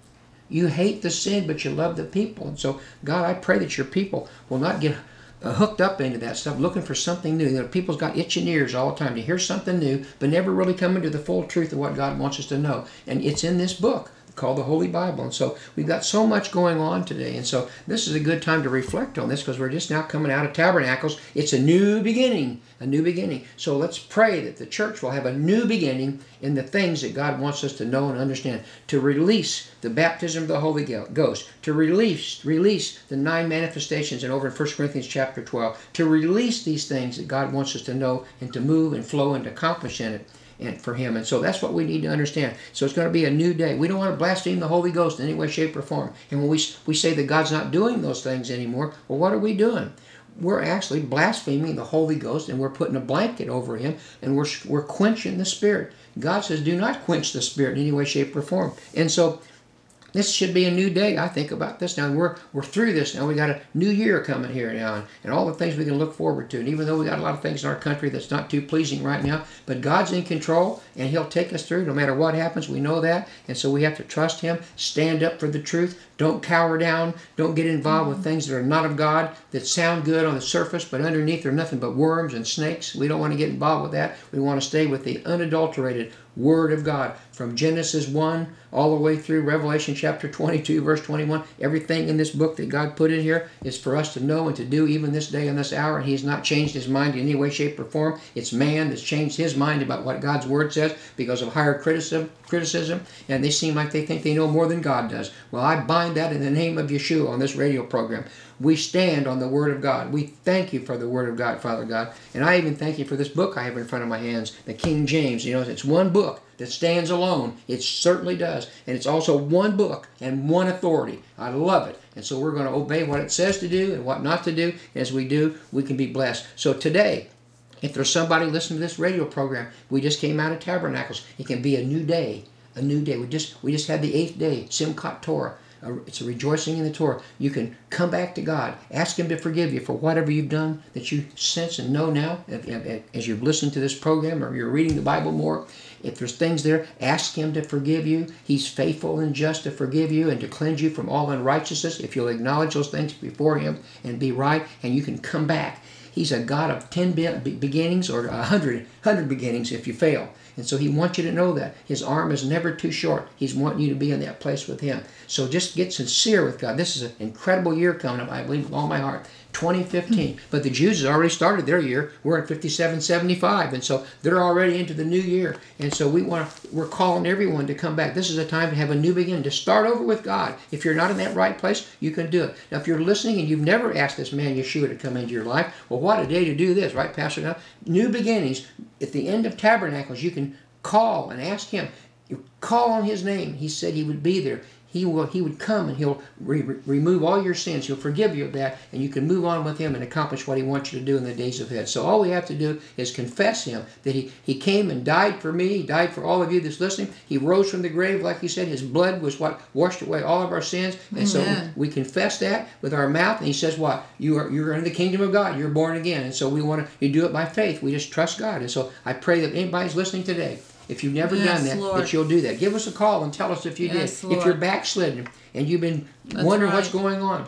You hate the sin, but you love the people. And so, God, I pray that your people will not get hooked up into that stuff, looking for something new. People's got itching ears all the time to hear something new, but never really come into the full truth of what God wants us to know. And it's in this book called the Holy Bible. And so we've got so much going on today. And so this is a good time to reflect on this because we're just now coming out of Tabernacles. It's a new beginning, a new beginning. So let's pray that the church will have a new beginning in the things that God wants us to know and understand, to release the baptism of the Holy Ghost, to release the 9 manifestations and over in 1 Corinthians chapter 12, to release these things that God wants us to know and to move and flow and to accomplish in it. And for him. And so that's what we need to understand. So it's going to be a new day. We don't want to blaspheme the Holy Ghost in any way, shape, or form. And when we say that God's not doing those things anymore, well, what are we doing? We're actually blaspheming the Holy Ghost, and we're putting a blanket over him, and we're quenching the Spirit. God says, do not quench the Spirit in any way, shape, or form. And so this should be a new day. I think about this now. We're through this now. We got a new year coming here now, and all the things we can look forward to. And even though we got a lot of things in our country that's not too pleasing right now, but God's in control, and he'll take us through no matter what happens. We know that, and so we have to trust him. Stand up for the truth. Don't cower down. Don't get involved with things that are not of God, that sound good on the surface, but underneath they're nothing but worms and snakes. We don't want to get involved with that. We want to stay with the unadulterated Word of God from Genesis 1 all the way through Revelation chapter 22, verse 21. Everything in this book that God put in here is for us to know and to do even this day and this hour. And he's not changed his mind in any way, shape, or form. It's man that's changed his mind about what God's Word says because of higher criticism, and they seem like they think they know more than God does. Well, I bind that in the name of Yeshua on this radio program. We stand on the Word of God. We thank you for the Word of God, Father God. And I even thank you for this book I have in front of my hands, the King James. It's one book that stands alone. It certainly does. And it's also one book and one authority. I love it. And so we're going to obey what it says to do and what not to do. As we do, we can be blessed. So today, if there's somebody listening to this radio program, we just came out of Tabernacles. It can be a new day. A new day. We just had the 8th day, Simchat Torah. It's a rejoicing in the Torah. You can come back to God. Ask him to forgive you for whatever you've done that you sense and know now as you've listened to this program or you're reading the Bible more. If there's things there, ask him to forgive you. He's faithful and just to forgive you and to cleanse you from all unrighteousness if you'll acknowledge those things before him and be right, and you can come back. He's a God of 10 beginnings or 100 beginnings if you fail. And so he wants you to know that. His arm is never too short. He's wanting you to be in that place with him. So just get sincere with God. This is an incredible year coming up, I believe with all my heart. 2015. But the Jews have already started their year. We're in 5775. And so they're already into the new year. And so we're calling everyone to come back. This is a time to have a new beginning, to start over with God. If you're not in that right place, you can do it. Now, if you're listening and you've never asked this man Yeshua to come into your life, well, what a day to do this, right, Pastor? Now, new beginnings. At the end of Tabernacles, you can call and ask him. You call on his name. He said he would be there. He would come and he'll remove all your sins. He'll forgive you of that, and you can move on with him and accomplish what he wants you to do in the days ahead. So all we have to do is confess him, that he came and died for me. He died for all of you that's listening. He rose from the grave, like he said. His blood was what washed away all of our sins. And Amen. so we confess that with our mouth, and he says what? You're in the kingdom of God. You're born again. And so you do it by faith. We just trust God. And so I pray that anybody's listening today, if you've never Yes, done that, Lord. that you'll do that. Give us a call and tell us if you Yes, did. Lord. If you're backslidden and you've been That's wondering right. what's going on,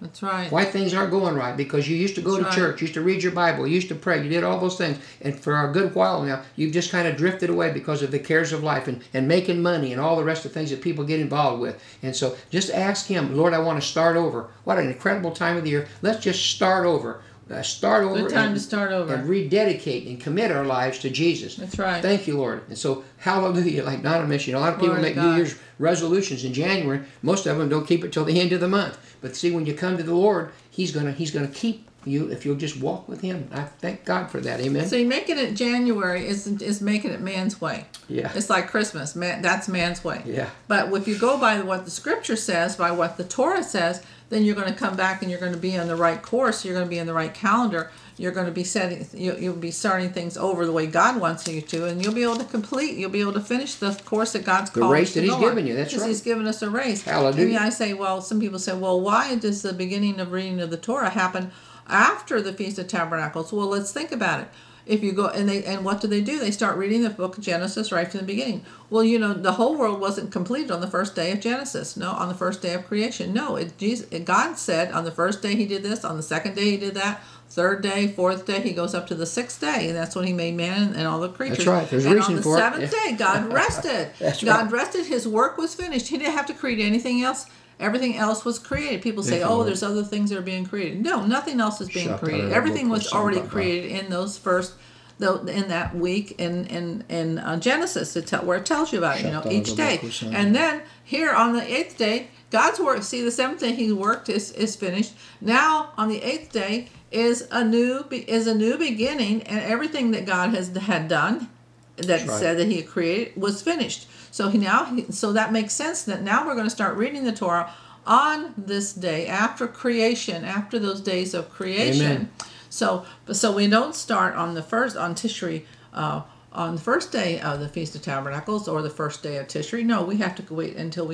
That's right. Why things aren't going right? Because you used to go That's to right. church, you used to read your Bible, you used to pray, you did all those things. And for a good while now, you've just kind of drifted away because of the cares of life and making money and all the rest of things that people get involved with. And so just ask Him, Lord, I want to start over. What an incredible time of the year. Let's just start over. Good time to start over. And rededicate and commit our lives to Jesus. That's right. Thank you, Lord. And so, hallelujah, like Donna mentioned, a lot of people Glory to make New God. Year's resolutions in January. Most of them don't keep it till the end of the month. But see, when you come to the Lord, He's gonna keep you if you'll just walk with Him. I thank God for that. Amen. See, making it January is making it man's way. Yeah. It's like Christmas. Man, that's man's way. Yeah. But if you go by what the Scripture says, by what the Torah says, then you're going to come back and you're going to be on the right course. You're going to be in the right calendar. You're going to be you'll be starting things over the way God wants you to, and you'll be able to complete. You'll be able to finish the course that God's called race you to that He's go on. given you. That's Because right. He's given us a race. Hallelujah. And I say, well, some people say, well, why does the beginning of reading of the Torah happen after the Feast of Tabernacles? Well, let's think about it. If you go and what do? They start reading the book of Genesis right from the beginning. Well, the whole world wasn't completed on the first day of Genesis. No, on the first day of creation. No, God said on the first day He did this, on the second day He did that, third day, fourth day He goes up to the sixth day, and that's when He made man and all the creatures. That's right. There's a and reason on the for it. seventh day God rested. That's God right. rested. His work was finished. He didn't have to create anything else. Everything else was created. People say, Thank you, "Oh, Lord. there's other things that are being created." No, nothing else is being Shut that created. up. Everything was already Baba. created in those first, in that week in Genesis, where it tells you about it. Shut Each that day, up, son. and then here on the eighth day, God's work. See, the seventh day He worked is finished. Now on the eighth day is a new beginning, and everything that God had done, that right. said that He had created, was finished. So so that makes sense that now we're going to start reading the Torah on this day after creation, after those days of creation. Amen. So we don't start on Tishri, on the first day of the Feast of Tabernacles or the first day of Tishri. No, we have to wait until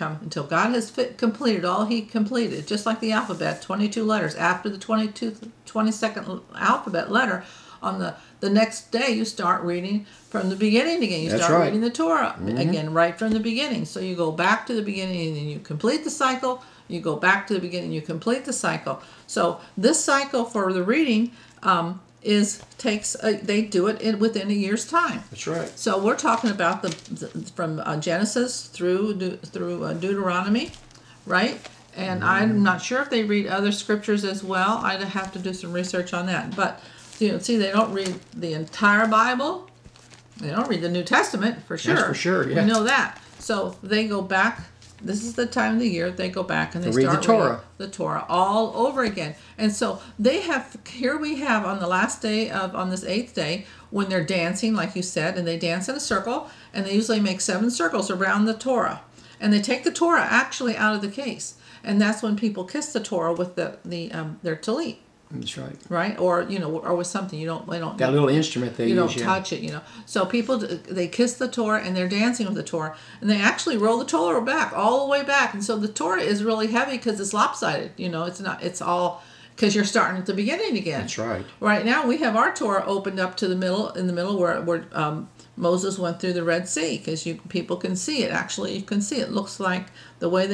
God has completed all He completed. Just like the alphabet, 22 letters. After the 22nd alphabet letter, on the next day you start reading from the beginning again. You That's start right. reading the Torah again right from the beginning. So you go back to the beginning and then you complete the cycle. You go back to the beginning, you complete the cycle. So this cycle for the reading they do it within a year's time. That's right. So we're talking about from Genesis through Deuteronomy, right? And I'm not sure if they read other scriptures as well. I'd have to do some research on that. But see, they don't read the entire Bible. They don't read the New Testament for sure. That's for sure, yeah. We know that. So they go back. This is the time of the year they go back and they read the start Torah. reading the Torah all over again. And so here we have on the last day on this eighth day, when they're dancing, like you said, and they dance in a circle, and they usually make 7 circles around the Torah. And they take the Torah actually out of the case. And that's when people kiss the Torah with their talit. That's right. Right? Or with something. They don't That little instrument they you use. don't touch it, So people, they kiss the Torah and they're dancing with the Torah, and they actually roll the Torah back, all the way back. And so the Torah is really heavy because it's lopsided. It's all because you're starting at the beginning again. That's right. Right now we have our Torah opened up to in the middle where Moses went through the Red Sea, because people can see it. Actually, you can see it. Looks like the way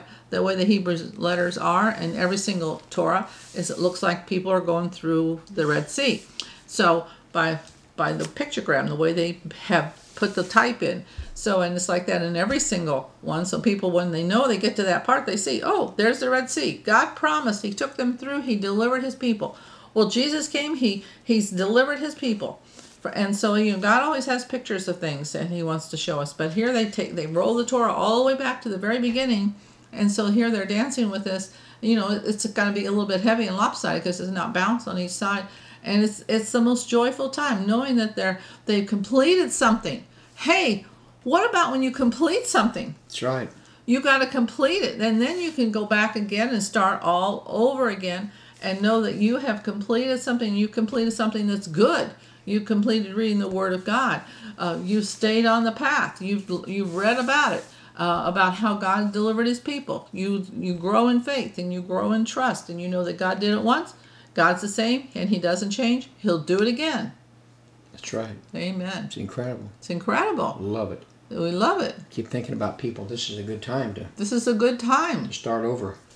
the Hebrew letters are, and every single Torah it looks like people are going through the Red Sea. So by the pictogram, the way they have put the type in. So, and it's like that in every single one. So people, when they get to that part, they see, oh, there's the Red Sea. God promised. He took them through. He delivered His people. Well, Jesus came. He's delivered His people. And so God always has pictures of things that He wants to show us. But here they roll the Torah all the way back to the very beginning, and so here they're dancing with this. It's going to be a little bit heavy and lopsided because it's not balanced on each side, and it's the most joyful time knowing that they've completed something. Hey, what about when you complete something? That's right. You got to complete it, and then you can go back again and start all over again, and know that you have completed something. You completed something that's good. You completed reading the Word of God. You stayed on the path. You've read about it, about how God delivered His people. You grow in faith and you grow in trust, and you know that God did it once. God's the same, and He doesn't change. He'll do it again. That's right. Amen. It's incredible. It's incredible. Love it. We love it. Keep thinking about people. This is a good time This is a good time. to start over.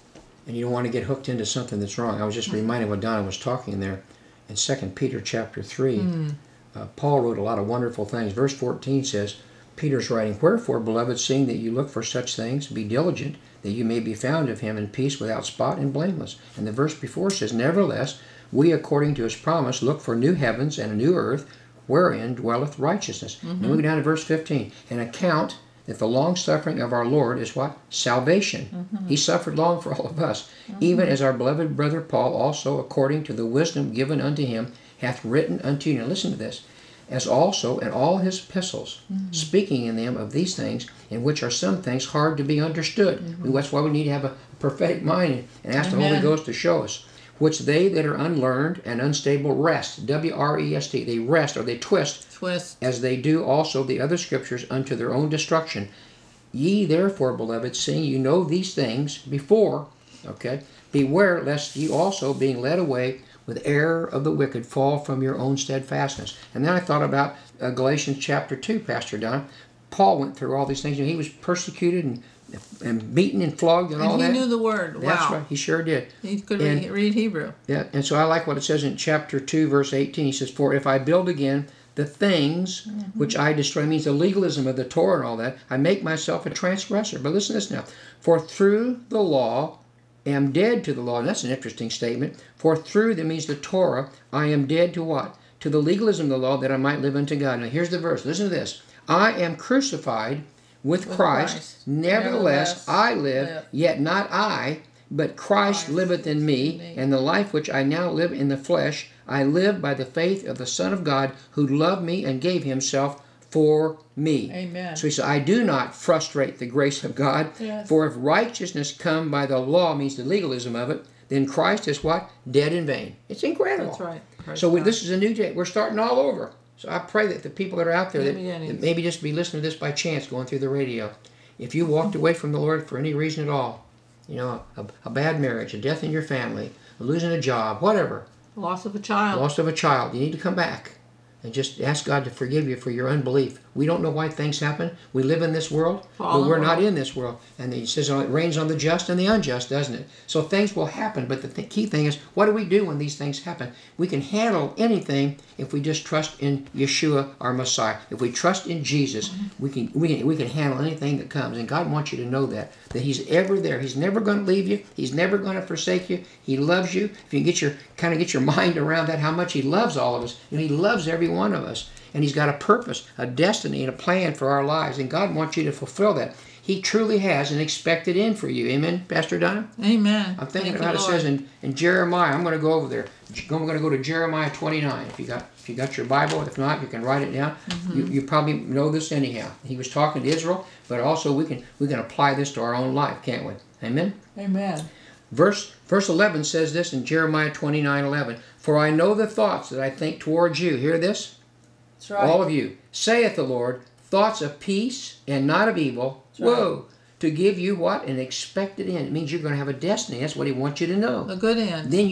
and you don't want to get hooked into something that's wrong. I was just reminded when Donna was talking there in 2 Peter chapter 3. Paul wrote a lot of wonderful things. Verse 14 says, Peter's writing, "Wherefore, beloved, seeing that you look for such things, be diligent, that you may be found of him in peace, without spot and blameless." And the verse before says, "Nevertheless, we, according to his promise, look for new heavens and a new earth, wherein dwelleth righteousness." And then we go down to verse 15. "And account that the long suffering of our Lord is" what? Salvation. He suffered long for all of us. "Even as our beloved brother Paul also, according to the wisdom given unto him, hath written unto you." Now listen to this. "As also in all his epistles, speaking in them of these things, in which are some things hard to be understood." That's why we need to have a prophetic mind and ask the Holy Ghost to show us. "Which they that are unlearned and unstable wrest," W-R-E-S-T, they wrest or they twist, "as they do also the other scriptures unto their own destruction. Ye therefore, beloved, seeing you know these things before," okay, "beware lest ye also, being led away with error of the wicked, fall from your own steadfastness." And then I thought about Galatians chapter 2, Pastor Don. Paul went through all these things. He was persecuted and beaten and flogged and all that. And he knew the word. That's Wow. right. He sure did. He could read Hebrew. Yeah, and so I like what it says in chapter 2, verse 18. He says, "For if I build again the things which I destroy," means the legalism of the Torah and all that, "I make myself a transgressor." But listen to this now. "For through the law am dead to the law." And that's an interesting statement. "For through," that means the Torah, "I am dead to" what? "To the legalism of the law, that I might live unto God." Now here's the verse. Listen to this. "I am crucified with Christ. Nevertheless I live, yet not I, but Christ liveth in me. And the life which I now live in the flesh, I live by the faith of the Son of God, who loved me and gave himself for me." Amen. So he said, "I do not frustrate the grace of God. Yes. For if righteousness come by the law," means the legalism of it, "then Christ is" what? "Dead in vain." It's incredible. That's right. Praise So God. this is a new day. We're starting all over. So I pray that the people that are out there that maybe just be listening to this by chance, going through the radio, if you walked away from the Lord for any reason at all, you know, a bad marriage, a death in your family, losing a job, whatever, Loss of a child. loss of a child, you need to come back and just ask God to forgive you for your unbelief. We don't know why things happen. We live in this world, but we're not in this world. And he says it rains on the just and the unjust, doesn't it? So things will happen, but the key thing is, what do we do when these things happen? We can handle anything if we just trust in Yeshua, our Messiah. If we trust in Jesus, we can handle anything that comes. And God wants you to know that He's ever there. He's never going to leave you. He's never going to forsake you. He loves you. If you can get your mind around that, how much He loves all of us. You know, He loves every one of us. And He's got a purpose, a destiny, and a plan for our lives. And God wants you to fulfill that. He truly has an expected end for you. Amen, Pastor Donna? Amen. I'm thinking Thank about you, it Lord. says in Jeremiah. I'm going to go over there. I'm going to go to Jeremiah 29. If you got your Bible, if not, you can write it down. You probably know this anyhow. He was talking to Israel, but also we can apply this to our own life, can't we? Amen. Amen. Verse 11 says this in Jeremiah 29:11. "For I know the thoughts that I think towards you." Hear this? That's right. All of you, saith the Lord, "thoughts of peace and not of evil." That's right. Whoa. "To give you" what? "An expected end." It means you're going to have a destiny. That's what He wants you to know. A good end. Then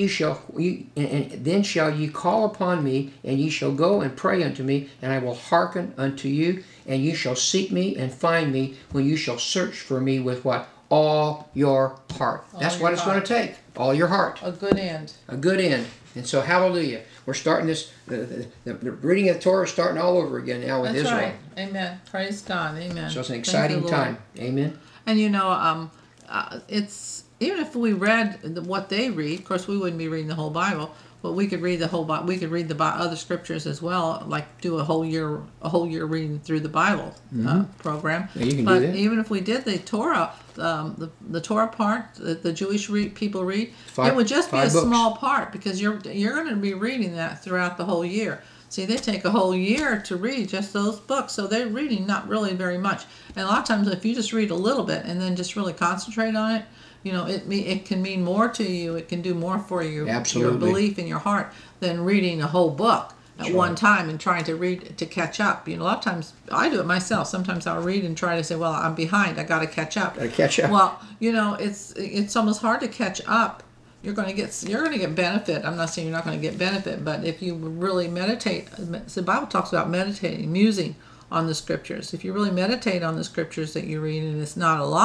then shall ye call upon me, and ye shall go and pray unto me, and I will hearken unto you, and you shall seek me and find me when you shall search for me with what? All your heart. That's what it's going to take. All your heart. A good end. A good end. And so, hallelujah. We're starting this, the reading of the Torah is starting all over again now with That's Israel. right. Amen. Praise God. Amen. So it's an Thank exciting you, Lord. time. Amen. And you know, it's even if we read what they read, of course, we wouldn't be reading the whole Bible, but we could read the whole Bible. We could read the other scriptures as well, like do a whole year reading through the Bible program. Yeah, you can but do that. even if we did the Torah, the Torah part, the Jewish people read, it would just be a 5 books. small part because you're going to be reading that throughout the whole year. See, they take a whole year to read just those books, so they're reading not really very much. And a lot of times, if you just read a little bit and then just really concentrate on it, you know, it can mean more to you. It can do more for you, Absolutely. your belief in your heart, than reading a whole book at Sure. one time and trying to read to catch up. You know, a lot of times I do it myself. Sometimes I'll read and try to say, "Well, I'm behind. I got to catch up." Gotta catch up. Well, you know, it's almost hard to catch up. You're going to get benefit. I'm not saying you're not going to get benefit, but if you really meditate, so the Bible talks about meditating, musing on the scriptures. If you really meditate on the scriptures that you read, and it's not a lot,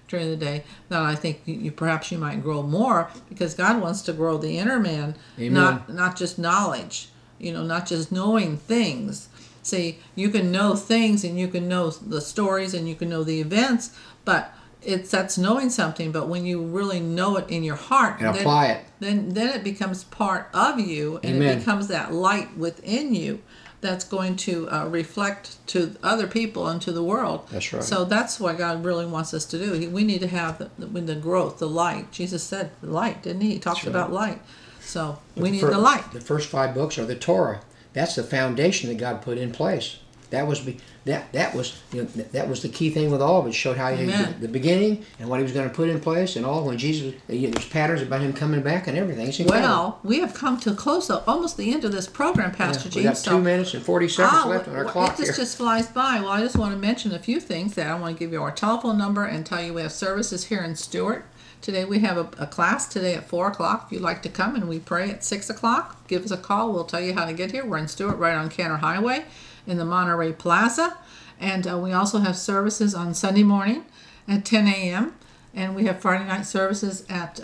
during the day, then I think you perhaps you might grow more, because God wants to grow the inner man, Amen. not just knowledge, not just knowing things. See, you can know things and you can know the stories and you can know the events, but that's knowing something. But when you really know it in your heart And apply it. then it becomes part of you, and Amen. it becomes that light within you that's going to reflect to other people and to the world. That's right. So that's what God really wants us to do. We need to have the growth, the light. Jesus said the light, didn't he? He talked That's right. about light. So we need fir- the light. The first 5 books are the Torah. That's the foundation that God put in place. That was that was the key thing with all of it. It showed how Amen. the beginning and what he was going to put in place, and all when Jesus, there's patterns about him coming back and everything. It's incredible. Well, we have come to close up almost the end of this program, Pastor we James. got so 2 minutes and 40 seconds left on our clock it here. just flies by. Well, I just want to mention a few things. That I want to give you our telephone number and tell you we have services here in Stewart. Today we have a class today at 4 o'clock. If you'd like to come, and we pray at 6 o'clock, give us a call. We'll tell you how to get here. We're in Stewart, right on Cantor Highway in the Monterey Plaza. And we also have services on Sunday morning at 10 a.m. And we have Friday night services at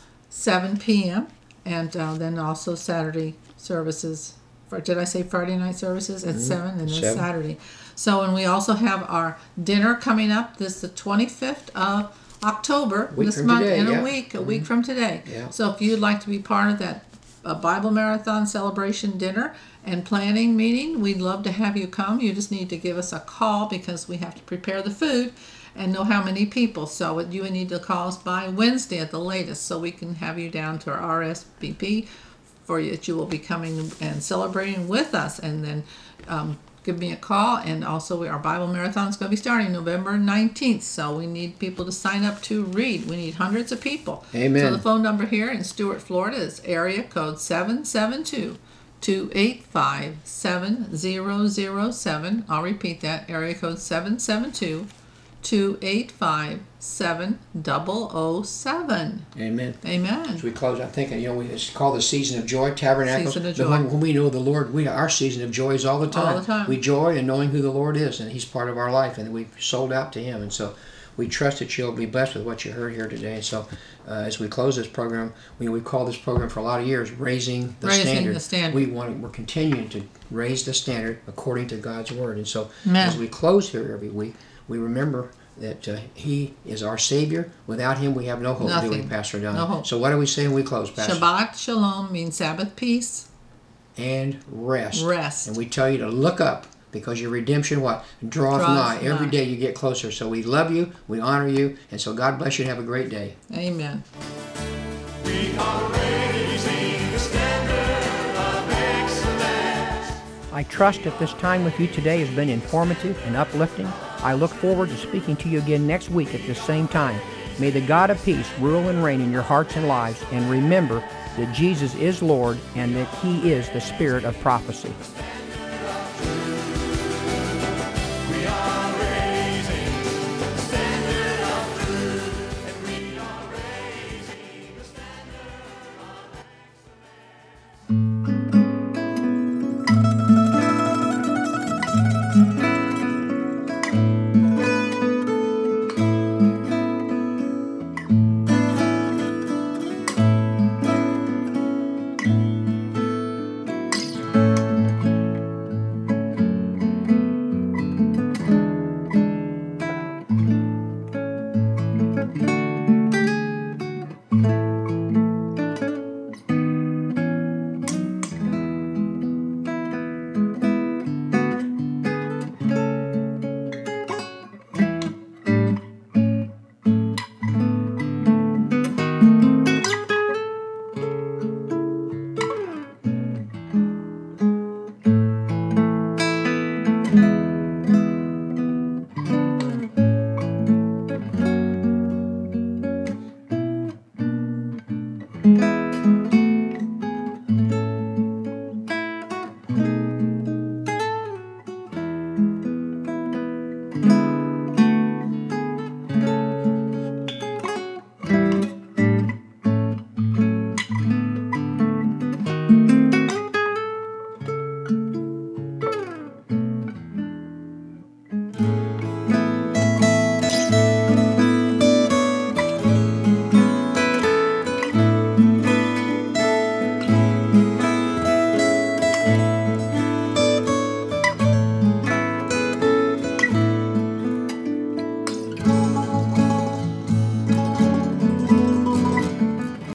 7 p.m. And then also Saturday services. Did I say Friday night services at 7 and then 7. Saturday? So, and we also have our dinner coming up this the 25th of October, Week this from month, today, in yeah. a week from today. Yeah. So if you'd like to be part of that Bible Marathon celebration dinner and planning meeting, we'd love to have you come. You just need to give us a call, because we have to prepare the food and know how many people. So you would need to call us by Wednesday at the latest, so we can have you down to our RSVP for you, that you will be coming and celebrating with us. And then give me a call. And also our Bible Marathon is going to be starting November 19th. So we need people to sign up to read. We need hundreds of people. Amen. So the phone number here in Stewart, Florida is area code 772-285-7007. I'll repeat that, area code 772-285-7007. Amen. Amen. As we close, I'm thinking, it's called the Season of Joy, Tabernacle. Season of But Joy. when we know the Lord, our season of joy is all the time. All the time. We joy in knowing who the Lord is, and He's part of our life, and we've sold out to Him. And so we trust that you'll be blessed with what you heard here today. And so as we close this program, we've called this program for a lot of years, Raising the Standard. The Standard. We're continuing to raise the standard according to God's Word. And so Amen. as we close here every week, we remember that He is our Savior. Without Him, we have no hope, do we, Nothing. Pastor Don? No hope. So what do we say when we close, Pastor? Shabbat Shalom means Sabbath peace. And rest. Rest. And we tell you to look up, because your redemption, what? Draweth Draweth nigh. nigh. Every day you get closer. So we love you, we honor you, and so God bless you and have a great day. Amen. We are raising the standard of excellence. I trust that this time with you today has been informative and uplifting. I look forward to speaking to you again next week at this same time. May the God of peace rule and reign in your hearts and lives, and remember that Jesus is Lord and that He is the Spirit of prophecy. We are raising the standard of truth, and we are raising the standard of